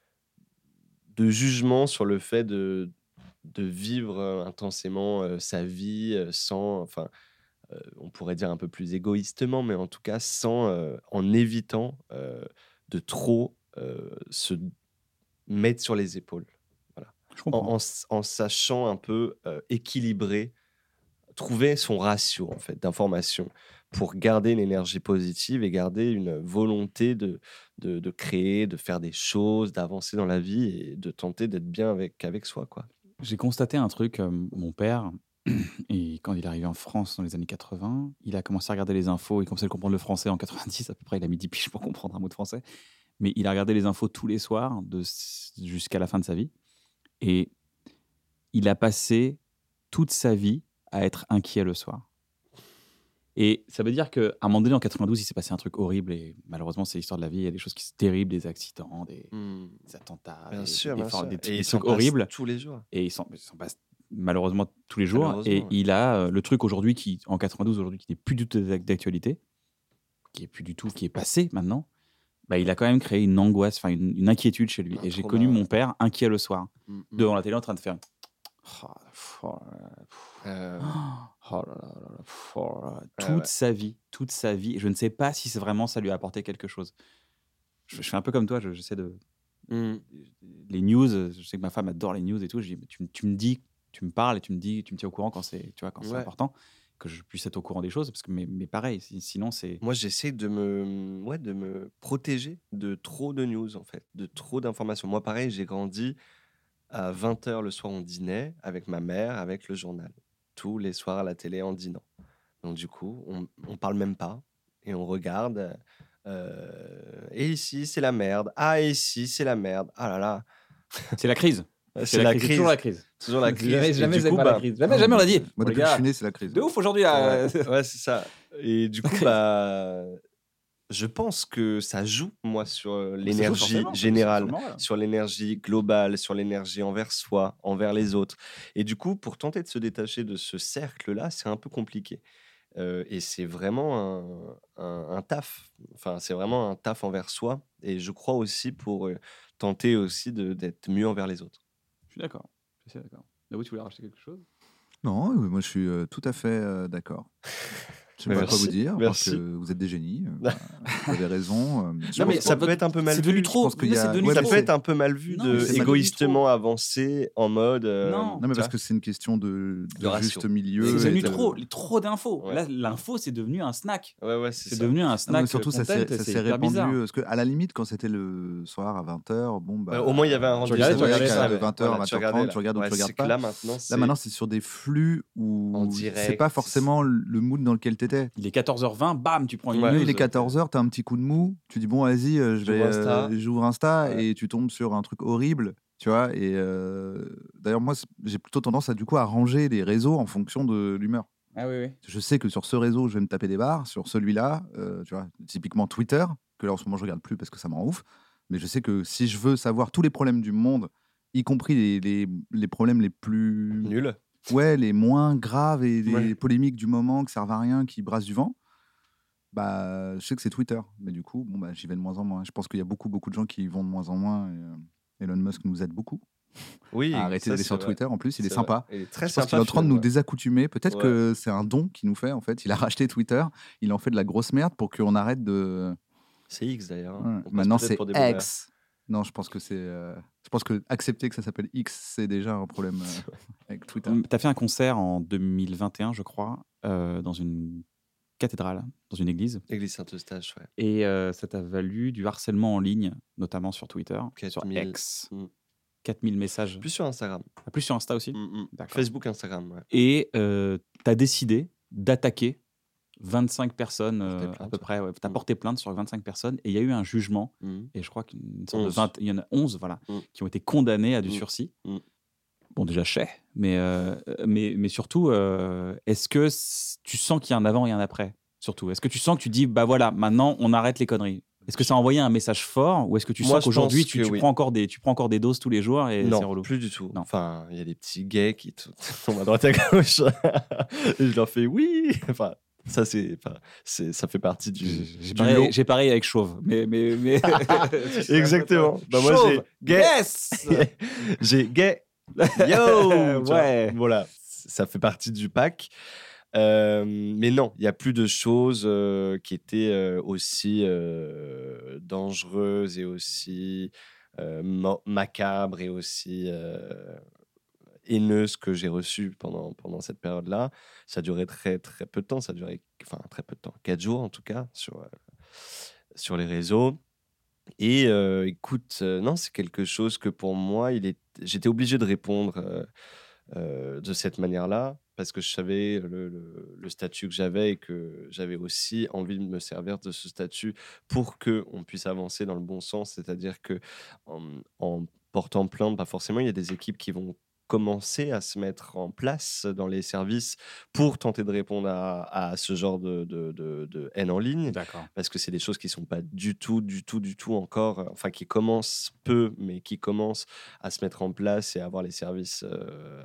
de jugement sur le fait de, de vivre euh, intensément euh, sa vie euh, sans, enfin, euh, on pourrait dire un peu plus égoïstement, mais en tout cas sans, euh, en évitant euh, de trop euh, se mettre sur les épaules. Voilà. Je En, comprends. en, en sachant un peu euh, équilibrer, trouver son ratio en fait d'information pour garder une énergie positive et garder une volonté de, de, de créer, de faire des choses, d'avancer dans la vie et de tenter d'être bien avec, avec soi, quoi. J'ai constaté un truc, euh, mon père, et quand il est arrivé en France dans les années quatre-vingts, il a commencé à regarder les infos, il commençait à comprendre le français en quatre-vingt-dix à peu près, il a mis dix piges pour comprendre un mot de français, mais il a regardé les infos tous les soirs de, jusqu'à la fin de sa vie, et il a passé toute sa vie à être inquiet le soir. Et ça veut dire qu'à un moment donné, en quatre-vingt-douze, il s'est passé un truc horrible, et malheureusement, c'est l'histoire de la vie, il y a des choses qui sont terribles, des accidents, des, Mm. des attentats, Bien des, sûr, des, bien des, sûr. des, Et des ils s'en trucs passent horribles. tous les jours. Et il s'en, il s'en passe malheureusement tous les jours. Malheureusement, Et ouais. il a euh, le truc aujourd'hui, qui, en quatre-vingt-douze, aujourd'hui, qui n'est plus du tout d'ac- d'actualité, qui est plus du tout, qui est passé maintenant, bah, il a quand même créé une angoisse, enfin une, une inquiétude chez lui. Un Et j'ai trauma, connu ouais. mon père inquiet le soir, Mm, mm. devant la télé, en train de faire. Oh, oh là là, pff, Euh, oh là là là là, pff, oh là là. Ouais, Toute ouais. sa vie, toute sa vie. Je ne sais pas si c'est vraiment ça lui a apporté quelque chose. Je, je fais un peu comme toi, je- j'essaie de. mm. Les news, je sais que ma femme adore les news et tout. Je dis, mais tu, me- tu me dis, tu me parles et tu me dis, tu me tiens au courant quand c'est, tu vois, quand c'est Ouais. important, que je puisse être au courant des choses, parce que mais, mais pareil, si- sinon c'est. Moi, j'essaie de me, ouais, de me protéger de trop de news, en fait, de trop d'informations. Moi, pareil, j'ai grandi à vingt heures le soir, on dînait avec ma mère, avec le journal. Tous les soirs à la télé en dînant. Donc, du coup, on ne parle même pas et on regarde. euh, et ici, c'est la merde. Ah, et ici, c'est la merde. Ah là là. C'est la crise. C'est la C'est crise. toujours la crise. Toujours la crise. Jamais, Et jamais du c'est coup, pas la bah, crise. Jamais, jamais on l'a dit. Moi, Bon, les depuis que je gars, suis né, c'est la crise. de ouf aujourd'hui là. Ouais, ouais, c'est ça. Et du coup, bah, je pense que ça joue, moi, sur euh, Ça joue l'énergie forcément, ça joue générale, sur le moral. sur l'énergie globale, sur l'énergie envers soi, envers les autres. Et du coup, pour tenter de se détacher de ce cercle-là, c'est un peu compliqué. Euh, et c'est vraiment un, un- un taf. Enfin, c'est vraiment un taf envers soi. Et je crois aussi pour euh, tenter aussi de- d'être mieux envers les autres. Je suis d'accord. Je suis d'accord. Daoud, tu voulais rajouter quelque chose? Non, euh, moi je suis euh, tout à fait euh, d'accord. Je ne sais pas quoi Merci, vous dire, merci. parce que vous êtes des génies. euh, voilà, vous avez raison. euh, je Non, mais pense ça que- peut être un peu mal C'est vu. devenu je trop. pense qu'il y mais a- c'est devenu ouais, Ça mais trop. peut être un peu mal vu Non, de mais c'est mal vu égoïstement avancer en mode. euh, Non. Non, mais tu parce vois. que c'est une question de, de De ratio. juste milieu. C'est C'est devenu et de- trop, trop d'infos. Ouais. Là, l'info, c'est devenu un snack. Ouais, ouais, c'est C'est ça. devenu un Non, mais snack. surtout, ça content, s'est et ça c'est s'est hyper bizarre. répandu. Parce qu'à la limite, quand c'était le soir à vingt heures, bon, bah. Ouais, au moins, il y avait un Tu rendez-vous. regardais, tu ouais, regardais c'est ça, ça, de vingt heures à voilà, tu vingt heures trente, regardais, tu regardes ou là. tu Ouais, regardes c'est que pas. Là, maintenant, c'est. Là, maintenant, c'est sur des flux où En c'est direct. pas forcément le mood dans lequel t'étais. Il est quatorze heures vingt, bam, tu prends une Ouais. news. Il est quatorze heures, t'as un petit coup de mou, tu dis bon, vas-y, euh, je vais, J'ouvre Insta. euh, j'ouvre Insta Ouais. et tu tombes sur un truc horrible, tu vois. Et euh, d'ailleurs, moi, c'est- j'ai plutôt tendance à du coup à ranger les réseaux en fonction de l'humeur. Ah oui, oui. Je sais que sur ce réseau, je vais me taper des barres, sur celui-là, euh, tu vois, typiquement Twitter, que là en ce moment je regarde plus parce que ça me rend ouf. Mais je sais que si je veux savoir tous les problèmes du monde, y compris les, les, les problèmes les plus Nul. ouais, les moins graves et les Ouais. polémiques du moment qui servent à rien, qui brassent du vent, bah, je sais que c'est Twitter. Mais du coup, bon, bah, j'y vais de moins en moins. Je pense qu'il y a beaucoup, beaucoup de gens qui y vont de moins en moins. Et, euh, Elon Musk nous aide beaucoup Oui. à arrêter ça, d'aller c'est sur vrai. Twitter. En plus, il est, C'est sympa. vrai. Il est très Je pense sympa. qu'il est en train de nous finalement. désaccoutumer. Peut-être Ouais. que c'est un don qu'il nous fait, en fait. Il a racheté Twitter, il en fait de la grosse merde pour qu'on arrête de... C'est X d'ailleurs. hein. Ouais. On passe Maintenant, peut-être c'est pour des boomers. X. Non, je pense que c'est... euh, Je pense que accepter que ça s'appelle X, c'est déjà un problème euh, avec Twitter. Tu as fait un concert en deux mille vingt et un, je crois, euh, dans une cathédrale, dans une église. Église Saint-Eustache, ouais. Et euh, ça t'a valu du harcèlement en ligne, notamment sur Twitter, quatre sur mille. X. Mm. quatre mille messages. Plus sur Instagram. Ah, plus sur Insta aussi. Mm, mm. D'accord. Facebook, Instagram, ouais. Et euh, tu as décidé d'attaquer vingt-cinq personnes Porter euh, à plainte, peu près. Ouais. Tu as Mm. porté plainte sur vingt-cinq personnes et il y a eu un jugement. Mm. Et je crois qu'une sorte de onze. vingt, il y en a onze voilà, Mm. qui ont été condamnés à du Mm. sursis. Mm. Bon, déjà, chais. Mais, euh, mais, mais surtout, euh, est-ce que c- tu sens qu'il y a un avant et un après surtout, est-ce que tu sens que tu dis, bah voilà, maintenant, on arrête les conneries? Est-ce que ça a envoyé un message fort ou est-ce que tu Moi, sens je qu'aujourd'hui, pense tu, que tu oui. prends encore des, tu prends encore des doses tous les jours et c'est Non, relou? plus du tout. Non. Enfin, il y a des petits gays qui t- tombent à droite à gauche. Et je leur fais oui. Enfin, ça, c'est, enfin, c'est, ça fait partie du, J'ai j'ai du pareil, lot. j'ai pareil avec Chauve. Mais, mais, mais... Exactement. Bah, moi, j'ai Chauve, gay. yes. J'ai gay. Yo. Tu vois. Ouais. Voilà. Ça fait partie du pack. Euh, mais non, il n'y a plus de choses euh, qui étaient euh, aussi euh, dangereuses et aussi euh, ma- macabres et aussi euh, haineuses que j'ai reçues pendant, pendant cette période-là. Ça a duré très, très peu de temps. Ça a duré, enfin, très peu de temps. Quatre jours, en tout cas, sur, euh, sur les réseaux. Et euh, écoute, euh, non, c'est quelque chose que pour moi, il est... j'étais obligé de répondre euh, euh, de cette manière-là, parce que je savais le, le- le statut que j'avais et que j'avais aussi envie de me servir de ce statut pour qu'on puisse avancer dans le bon sens. C'est-à-dire que en, en portant plainte, bah forcément, il y a des équipes qui vont commencer à se mettre en place dans les services pour tenter de répondre à, à ce genre de, de, de- de haine en ligne, D'accord. parce que c'est des choses qui sont pas du tout, du tout, du tout encore, euh, enfin qui commencent peu, mais qui commencent à se mettre en place et à avoir les services euh,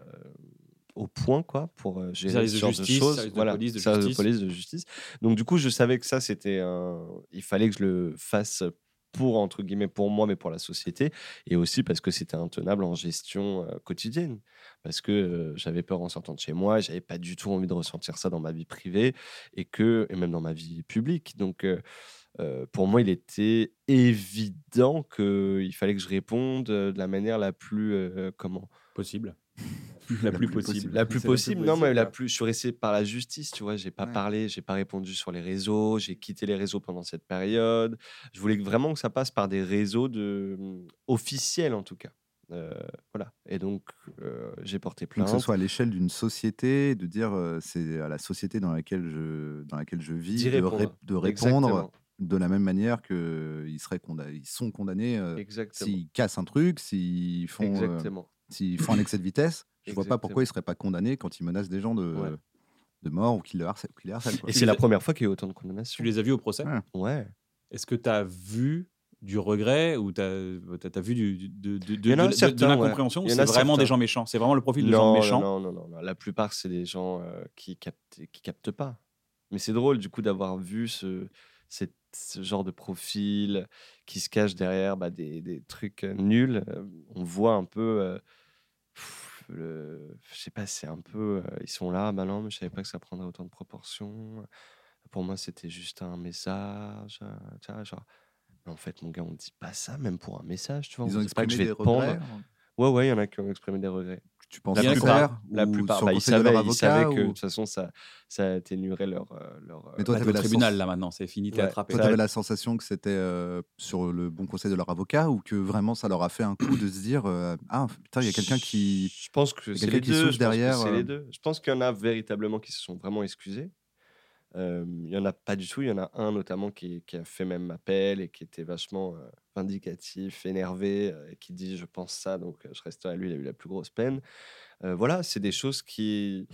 au point, quoi, pour euh, gérer Service ce de genre justice, de choses. service de Voilà, police, de service justice. de police, de justice. Donc du coup, je savais que ça, c'était un... il fallait que je le fasse pour, entre guillemets, pour moi, mais pour la société, et aussi parce que c'était intenable en gestion euh, quotidienne, parce que euh, j'avais peur en sortant de chez moi, j'avais pas du tout envie de ressentir ça dans ma vie privée, et que, et même dans ma vie publique. Donc euh, euh, pour moi, il était évident qu'il fallait que je réponde euh, de la manière la plus, euh, comment, Possible. La, plus, possible. la plus C'est possible. Non, mais la ouais. plus. Je suis resté par la justice, tu vois. J'ai pas Ouais. parlé, j'ai pas répondu sur les réseaux. J'ai quitté les réseaux pendant cette période. Je voulais que- vraiment que ça passe par des réseaux de officiels, en tout cas. Euh, voilà. Et donc, euh, j'ai porté Donc, plainte. que ce soit à l'échelle d'une société, de dire euh, c'est à la société dans laquelle je, dans laquelle je vis, D'y de, répondre. ré- de répondre Exactement. de la même manière qu'ils seraient condam- ils sont condamnés euh, Exactement. s'ils cassent un truc, s'ils font, euh, Exactement. s'ils font un excès de vitesse. Je vois pas pourquoi Exactement. ils seraient pas condamnés quand ils menacent des gens de, Ouais. de mort ou qu'ils les harcèlent. qu'ils les harcèlent, quoi. Et Tu c'est les la as- première fois qu'il y a eu autant de Tu condamnations. les as vus au procès? Ouais. Ouais. Est-ce que tu as vu du regret ou tu as vu du, du- de, de, de, Il y en a de- de- certains, de ouais. l'incompréhension ou Il y en c'est a vraiment des certains. gens méchants? C'est vraiment le profil de gens Non, méchants? non, non, non, non. La plupart, c'est des gens euh, qui captent, qui captent pas. Mais c'est drôle, du coup, d'avoir vu ce, cette- ce genre de profil qui se cache derrière bah, des, des trucs euh, nuls. Euh, on voit un peu. euh, pff, le, je sais pas, c'est un peu. euh, ils sont là, bah non, mais je savais pas que ça prendrait autant de proportions. Pour moi, c'était juste un message. euh, tu vois, genre. Mais en fait, mon gars, on dit pas ça, même pour un message, tu vois. Ils on ont dit pas que exprimé je vais des te pendre. regrets. Ouais, ouais, il y en a qui ont exprimé des regrets. Tu penses La Il y en a plupart, faire la ou plupart sur bah, le ils, conseil de leur savaient, ils savaient avocat que de ou- toute façon ça, ça atténuerait leur. euh, leur Mais toi, Bah, tu t'es au avais la tribunal sens- là maintenant, c'est fini, t'es Ouais. attrapé. Toi, Ça tu a- avais la sensation que c'était euh, sur le bon conseil de leur avocat ou que vraiment ça leur a fait un coup de se dire euh, ah putain, il y a quelqu'un qui. Je pense que il y a c'est les quelqu'un qui deux. souffre Je pense que derrière, c'est euh. les deux. Je pense qu'il y en a véritablement qui se sont vraiment excusés. Euh, Il y en a pas du tout. Il y en a un notamment qui, qui a fait même appel et qui était vachement euh, vindicatif, énervé, euh, et qui dit je pense ça, donc euh, je resterai à lui. Il a eu la plus grosse peine. Euh, voilà, c'est des choses qui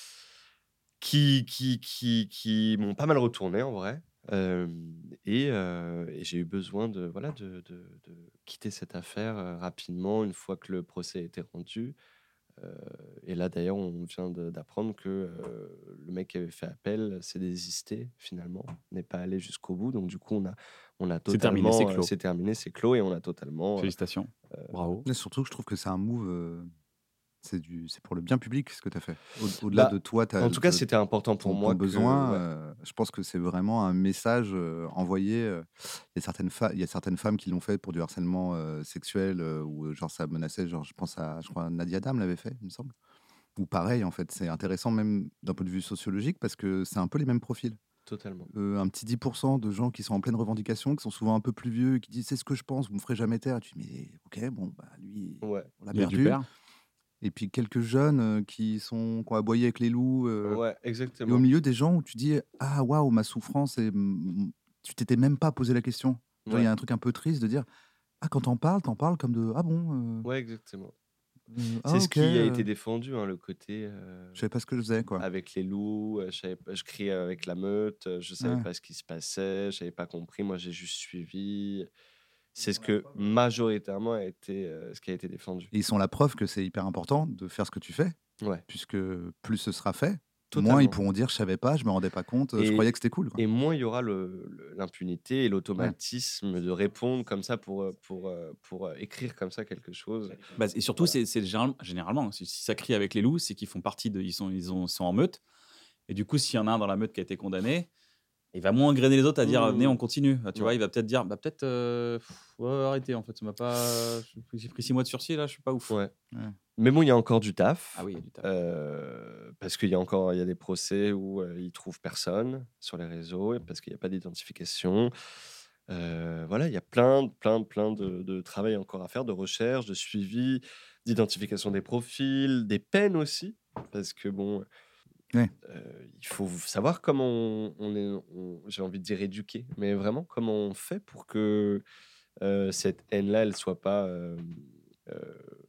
qui qui qui, qui m'ont pas mal retourné en vrai. Euh, et, euh, et j'ai eu besoin de voilà de, de, de quitter cette affaire euh, rapidement une fois que le procès a été rendu. Euh, et là, d'ailleurs, on vient de- d'apprendre que euh, le mec qui avait fait appel s'est désisté finalement, n'est pas allé jusqu'au bout. Donc, du coup, on a, on a C'est terminé, totalement. c'est euh, clos. c'est terminé, c'est clos, et on a totalement. euh, Félicitations. Bravo. Mais surtout que je trouve que c'est un move. euh, C'est du, c'est pour le bien public ce que tu as fait. Au- Au-delà Bah, de toi, t'as- en tout cas, te- c'était important pour ton, moi. ton que- besoin. ouais. euh, je pense que c'est vraiment un message euh, envoyé. euh, Il y a certaines fa- il y a certaines femmes qui l'ont fait pour du harcèlement euh, sexuel euh, ou euh, genre ça menaçait. Genre, je pense à, je crois, Nadia Dam l'avait fait, il me semble. Ou pareil, en fait, c'est intéressant même d'un point de vue sociologique parce que c'est un peu les mêmes profils. Totalement. Euh, un petit dix pour cent de gens qui sont en pleine revendication, qui sont souvent un peu plus vieux, et qui disent c'est ce que je pense, vous me ferez jamais taire. Et tu dis mais ok, bon, bah lui, Ouais. on l'a Il y a du perdu. père. Et puis quelques jeunes euh, qui sont qui ont aboyé avec les loups. euh, Ouais, Et au exactement. milieu des gens où tu dis ah waouh, ma souffrance, et mm, tu t'étais même pas posé la question. Genre, il Ouais. y a un truc un peu triste de dire ah, quand t'en parles, t'en parles comme de ah bon, euh, Ouais, exactement. euh, ah C'est ce ok, qui a euh, été défendu, hein, le côté euh, je savais pas ce que je faisais quoi. avec les loups, euh, je, savais pas- je criais avec la meute, euh, je savais Ouais. pas ce qui se passait, j'avais pas compris, moi j'ai juste suivi. C'est ce que majoritairement a été euh, ce qui a été défendu. Et ils sont la preuve que c'est hyper important de faire ce que tu fais, Ouais, puisque plus ce sera fait, totalement. moins ils pourront dire je savais pas, je me rendais pas compte, euh, je Et- croyais que c'était cool. Quoi. Et moins il y aura le- le- l'impunité et l'automatisme de répondre comme ça pour, euh, pour, euh, pour euh, écrire comme ça quelque chose. Bah, et surtout, Voilà. c'est, c'est général- généralement, si, si ça crie avec les loups, c'est qu'ils font partie de. Ils sont, ils ont, ils sont en meute. Et du coup, s'il y en a un dans la meute qui a été condamné, il va moins grainer les autres à dire Mmh. venez, on continue. Tu Ouais. vois, il va peut-être dire bah, peut-être euh, pff, ouais, arrêtez, en fait, ça m'a pas. J'ai pris six mois de sursis, là, je suis pas ouf. Ouais. Ouais. Mais bon, il y a encore du taf. Ah oui, il y a du taf. Euh, parce qu'il y a encore il y a des procès où euh, ils trouvent personne sur les réseaux et parce qu'il n'y a pas d'identification. Euh, voilà, il y a plein, plein, plein de, de travail encore à faire, de recherche, de suivi, d'identification des profils, des peines aussi, parce que bon, Ouais. euh, il faut savoir comment on, on est, on- j'ai envie de dire éduqué, mais vraiment comment on fait pour que euh, cette haine-là, elle soit pas euh, euh,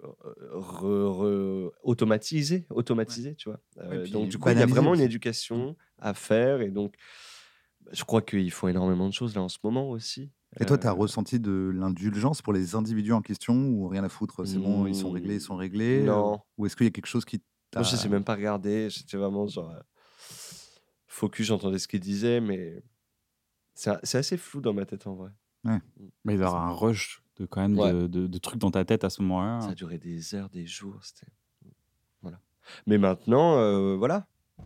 re- re- automatisée, automatisée, tu vois. Euh, Ouais, puis donc du coup, il y a banalisée vraiment une aussi. éducation à faire, et donc je crois qu'il faut énormément de choses là en ce moment aussi. Et toi, tu as Euh, ressenti de l'indulgence pour les individus en question ou rien à foutre, c'est bon, ils sont réglés, ils sont réglés. Non. euh, Ou est-ce qu'il y a quelque chose qui t'a. Moi, je sais même pas regarder. J'étais vraiment genre euh, focus, j'entendais ce qu'il disait, mais c'est c'est assez flou dans ma tête en vrai. Mais il doit y avoir un rush de, quand même Ouais. de, de- de trucs dans ta tête à ce moment-là. Ça a duré des heures, des jours. C'était voilà. Mais maintenant, euh, voilà.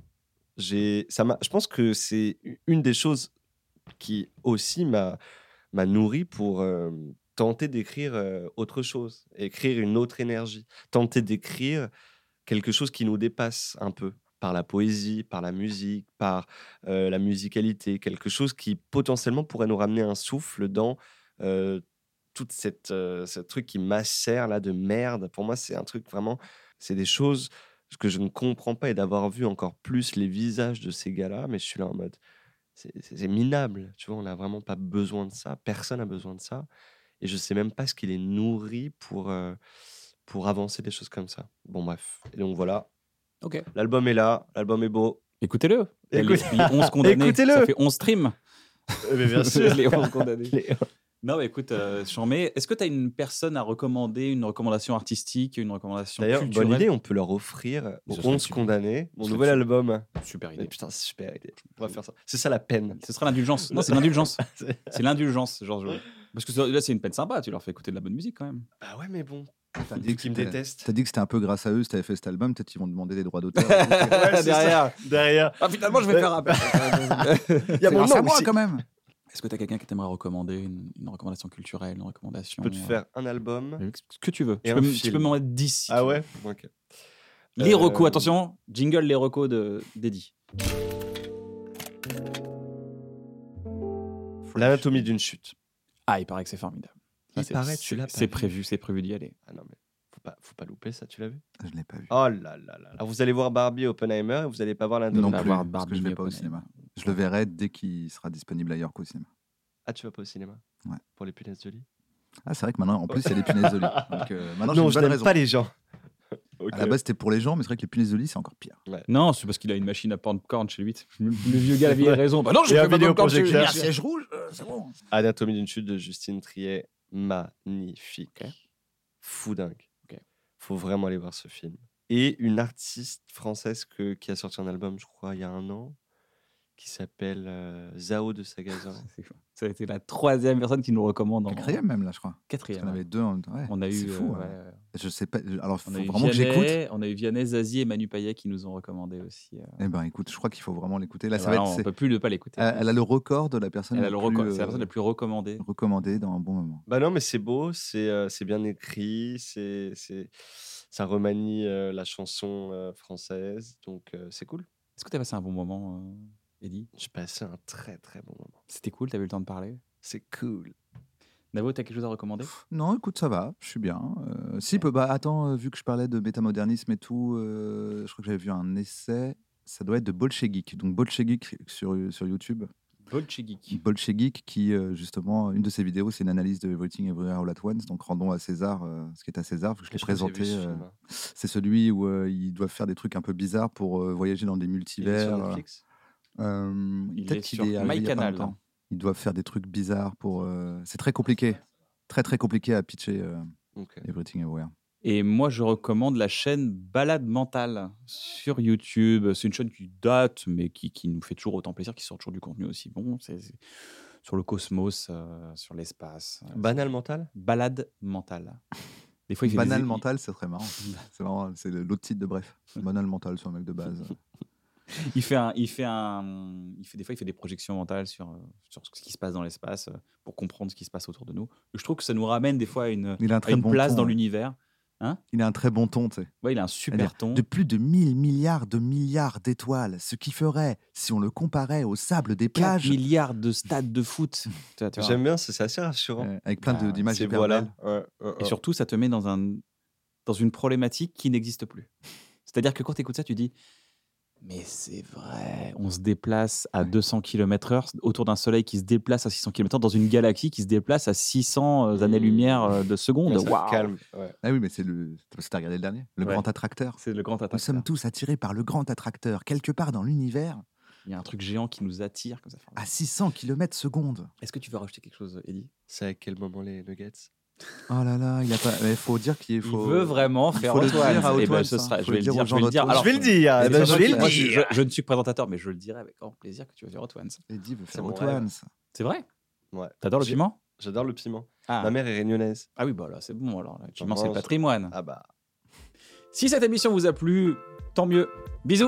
J'ai, ça m'a. Je pense que c'est une des choses qui aussi m'a m'a nourri pour euh, tenter d'écrire euh, autre chose, écrire une autre énergie, tenter d'écrire quelque chose qui nous dépasse un peu par la poésie, par la musique, par euh, la musicalité, quelque chose qui potentiellement pourrait nous ramener un souffle dans euh, toute cette euh, ce truc qui macère là de merde. Pour moi, c'est un truc vraiment, c'est des choses que je ne comprends pas, et d'avoir vu encore plus les visages de ces gars-là, mais je suis là en mode c'est c'est- c'est minable, tu vois, on n'a vraiment pas besoin de ça, personne n'a besoin de ça, et je sais même pas ce qui les nourrit pour, euh, pour avancer des choses comme ça. Bon, bref. Et donc voilà, Ok. l'album est là, l'album est beau. Écoutez-le. Il y a Écoute- Les, les onze condamnés. Écoutez-le. Ça fait onze streams. mais bien sûr. Les onze condamnés. Les- Non, mais écoute, euh, Chambé, est-ce que tu as une personne à recommander, une recommandation artistique, une recommandation D'ailleurs, culturelle bonne idée, on peut leur offrir aux Ce serait onze super. condamnés mon Ce serait nouvel super. album. Super Mais idée. putain, c'est super idée. On va faire ça. C'est ça la peine. Ce sera l'indulgence. Non, c'est l'indulgence. C'est- C'est l'indulgence. Genre, je- Parce que ça- là, c'est une peine sympa. Tu leur fais écouter de la bonne musique quand même. Bah ouais, mais bon. T'as Vu qu'ils me c'était- détestent. T'as dit que c'était un peu grâce à eux si t'avais fait cet album, peut-être qu'ils vont demander des droits d'auteur. Ouais, c'est Derrière. ça. Derrière. Ah, finalement, je vais Ouais. faire un. Il y a C'est mon grâce à nom moi aussi. quand même. Est-ce que tu as quelqu'un qui t'aimerait recommander, une, une recommandation culturelle, une recommandation Je peux te euh, faire un album. euh, Ce que tu veux. Et Tu un peux, m- tu film. peux m'en mettre dix. si Ah tu veux. ouais. Ok. Les Euh, recos, attention, jingle les recos de d'Eddie. L'anatomie d'une chute. Ah, il paraît que c'est formidable. Ça, Il c'est- paraît, tu c'est- l'as pas C'est vu. prévu, c'est prévu d'y aller. Ah non, mais faut pas, faut pas louper ça, tu l'as vu? Je l'ai pas vu. Oh là là là. Alors vous allez voir Barbie Oppenheimer et vous allez pas voir l'anatomie. Non va plus, voir parce que Barbie je vais pas au Oppenheimer. cinéma. Je le verrai dès qu'il sera disponible à York au cinéma. Ah, tu vas pas au cinéma? Ouais. Pour les punaises de lit? Ah, c'est vrai que maintenant, en plus, il y a des punaises de lit. Donc, euh, maintenant, j'ai Non, une je bonne n'aime raison. pas les gens. Ok. À la base, c'était pour les gens, mais c'est vrai que les punaises de lit, c'est encore pire. Non, c'est parce qu'il a une machine à popcorn chez lui. Le, le vieux gars, la vieille raison. Bah non, je Et un fais pas de popcorn chez lui. vidéoprojecteur. Merci. siège rouge, euh, c'est bon. Anatomie d'une chute de Justine Triet, magnifique. Ok. Fou dingue. Ok. Faut vraiment aller voir ce film. Et une artiste française que, qui a sorti un album, je crois, il y a un an, qui s'appelle euh, Zao de Sagazan. C'est fou. Ça a été la troisième personne qui nous recommande. En... Quatrième même, là, je crois. Parce Quatrième. qu'on avait deux en ouais, On a eu. c'est fou. euh, hein. ouais, Je sais pas. Alors, il On faut a eu vraiment que j'écoute. Vianney, on a eu Vianney, Zazie et Manu Payet qui nous ont recommandé aussi. euh. Eh ben, écoute, je crois qu'il faut vraiment l'écouter. Là, Et ça voilà, va être. on c'est- peut plus ne pas l'écouter. Elle, elle a le record de la personne. Elle la a le plus, record. euh, C'est la personne la plus recommandée. recommandée dans un bon moment. Bah non, mais c'est beau, c'est euh, c'est bien écrit, c'est c'est ça remanie euh, la chanson euh, française, donc euh, c'est cool. Est-ce que tu as passé un bon moment, euh, Eddy, J'ai passé un très très bon moment. c'était cool, t'as eu le temps de parler. C'est cool. Navo, t'as quelque chose à recommander? Non, écoute, ça va, je suis bien. Euh, si, peu- bah, attends, euh, vu que je parlais de métamodernisme et tout, euh, je crois que j'avais vu un essai, ça doit être de Bolshevik. Donc Bolshevik sur, sur YouTube. Bolshevik. Bolshevik qui, euh, justement, une de ses vidéos, c'est une analyse de Everything Everywhere All at Once. Donc rendons à César euh, ce qui est à César, vu que je l'ai Je crois que j'ai vu présenté. ce euh, film. c'est celui où euh, ils doivent faire des trucs un peu bizarres pour euh, voyager dans des Il est multivers. sur euh, Netflix. euh, Il peut-être est qu'il sur est arrivé il y a pas MyCanal. longtemps. Ils doivent faire des trucs bizarres pour. euh, C'est très compliqué, très très compliqué à pitcher euh, Ok. Everything Everywhere. Et moi, je recommande la chaîne Balade Mentale sur YouTube. C'est une chaîne qui date, mais qui, qui nous fait toujours autant plaisir, qui sort toujours du contenu aussi bon. C'est, c'est sur le cosmos, euh, sur l'espace. Euh, Banal mental. Balade Mentale. Des fois, il fait Banal des... mental, c'est très marrant. C'est marrant, c'est le- l'autre titre de Bref. Banal mental sur un mec de base. Il fait, un, il fait un, il fait des fois, il fait des projections mentales sur, euh, sur ce qui se passe dans l'espace euh, pour comprendre ce qui se passe autour de nous. Et je trouve que ça nous ramène des fois à une, Il a un à très une bon place ton, dans ouais. l'univers. Il a un très bon ton, tu sais. Ouais, il a un C'est-à-dire, super ton. de plus de mille milliards de milliards d'étoiles, ce qui ferait, si on le comparait au sable des quatre plages, milliards de stades de foot. Tu vois, tu vois. J'aime bien, c'est c'est assez rassurant. euh, avec plein de- Ah, d'images C'est hyper voilà. belles. Ouais, ouais, Et ouais. surtout, ça te met dans, un, dans une problématique qui n'existe plus. C'est-à-dire que quand tu écoutes ça, tu dis mais c'est vrai, on se déplace à Ouais. deux cents kilomètres heure autour d'un soleil qui se déplace à six cents kilomètres heure dans une galaxie qui se déplace à six cents euh, années-lumière euh, de seconde. Ça te Waouh. calme. Ouais. Ah oui, mais c'est le. T'as regardé le dernier Le Ouais. grand attracteur. C'est le grand Nous attracteur. sommes tous attirés par le grand attracteur, quelque part dans l'univers, Il y a un truc géant qui nous attire comme ça. à six cents kilomètres seconde. Est-ce que tu veux rajouter quelque chose, Eddy? C'est à quel moment les nuggets? Oh là là, il a pas. Il faut dire qu'il faut. Il veut vraiment il faire faut le Hot dire Ones. à Hot Eh ben, Ones, ce hein. sera, Faut je vais le dire, aux je gens vais le dire. d'Hot Ones. Alors, je vais le dire. mais eh ben, c'est je vais le moi, je, dire. je- je ne suis que présentateur, mais je le dirai avec grand plaisir que tu vas faire Hot Ones. Eddie veut C'est faire mon Hot rêve. Ones. C'est vrai? Ouais. T'adores le J'ai- piment? J'adore le piment. Ah. Ma mère est réunionnaise. Ah oui, bah là, c'est bon. Alors, le piment, J'en c'est le mange. patrimoine. Ah bah. Si cette émission vous a plu, tant mieux. Bisous.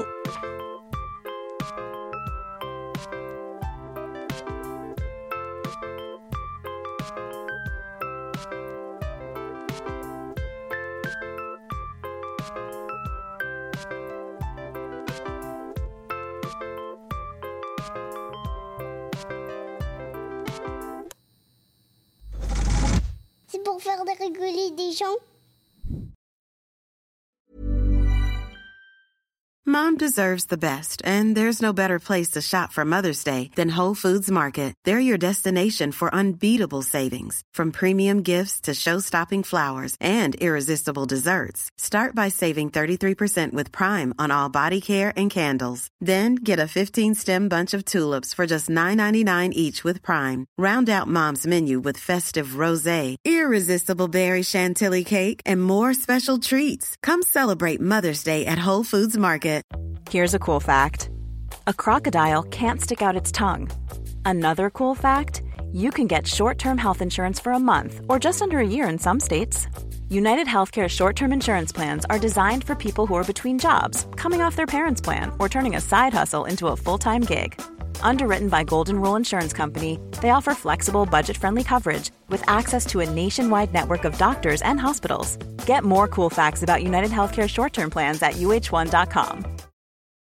C'est pour faire de rigoler des gens. Mom deserves the best, and there's no better place to shop for Mother's Day than Whole Foods Market. They're your destination for unbeatable savings, from premium gifts to show-stopping flowers and irresistible desserts. Start by saving thirty-three percent with Prime on all body care and candles. Then get a fifteen-stem bunch of tulips for just nine ninety-nine each with Prime. Round out Mom's menu with festive rosé, irresistible berry chantilly cake, and more special treats. Come celebrate Mother's Day at Whole Foods Market. Here's a cool fact. A crocodile can't stick out its tongue. Another cool fact, you can get short-term health insurance for a month or just under a year in some states. United Healthcare short-term insurance plans are designed for people who are between jobs, coming off their parents' plan, or turning a side hustle into a full-time gig. Underwritten by Golden Rule Insurance Company, they offer flexible, budget-friendly coverage with access to a nationwide network of doctors and hospitals. Get more cool facts about United Healthcare short-term plans at U H one dot com.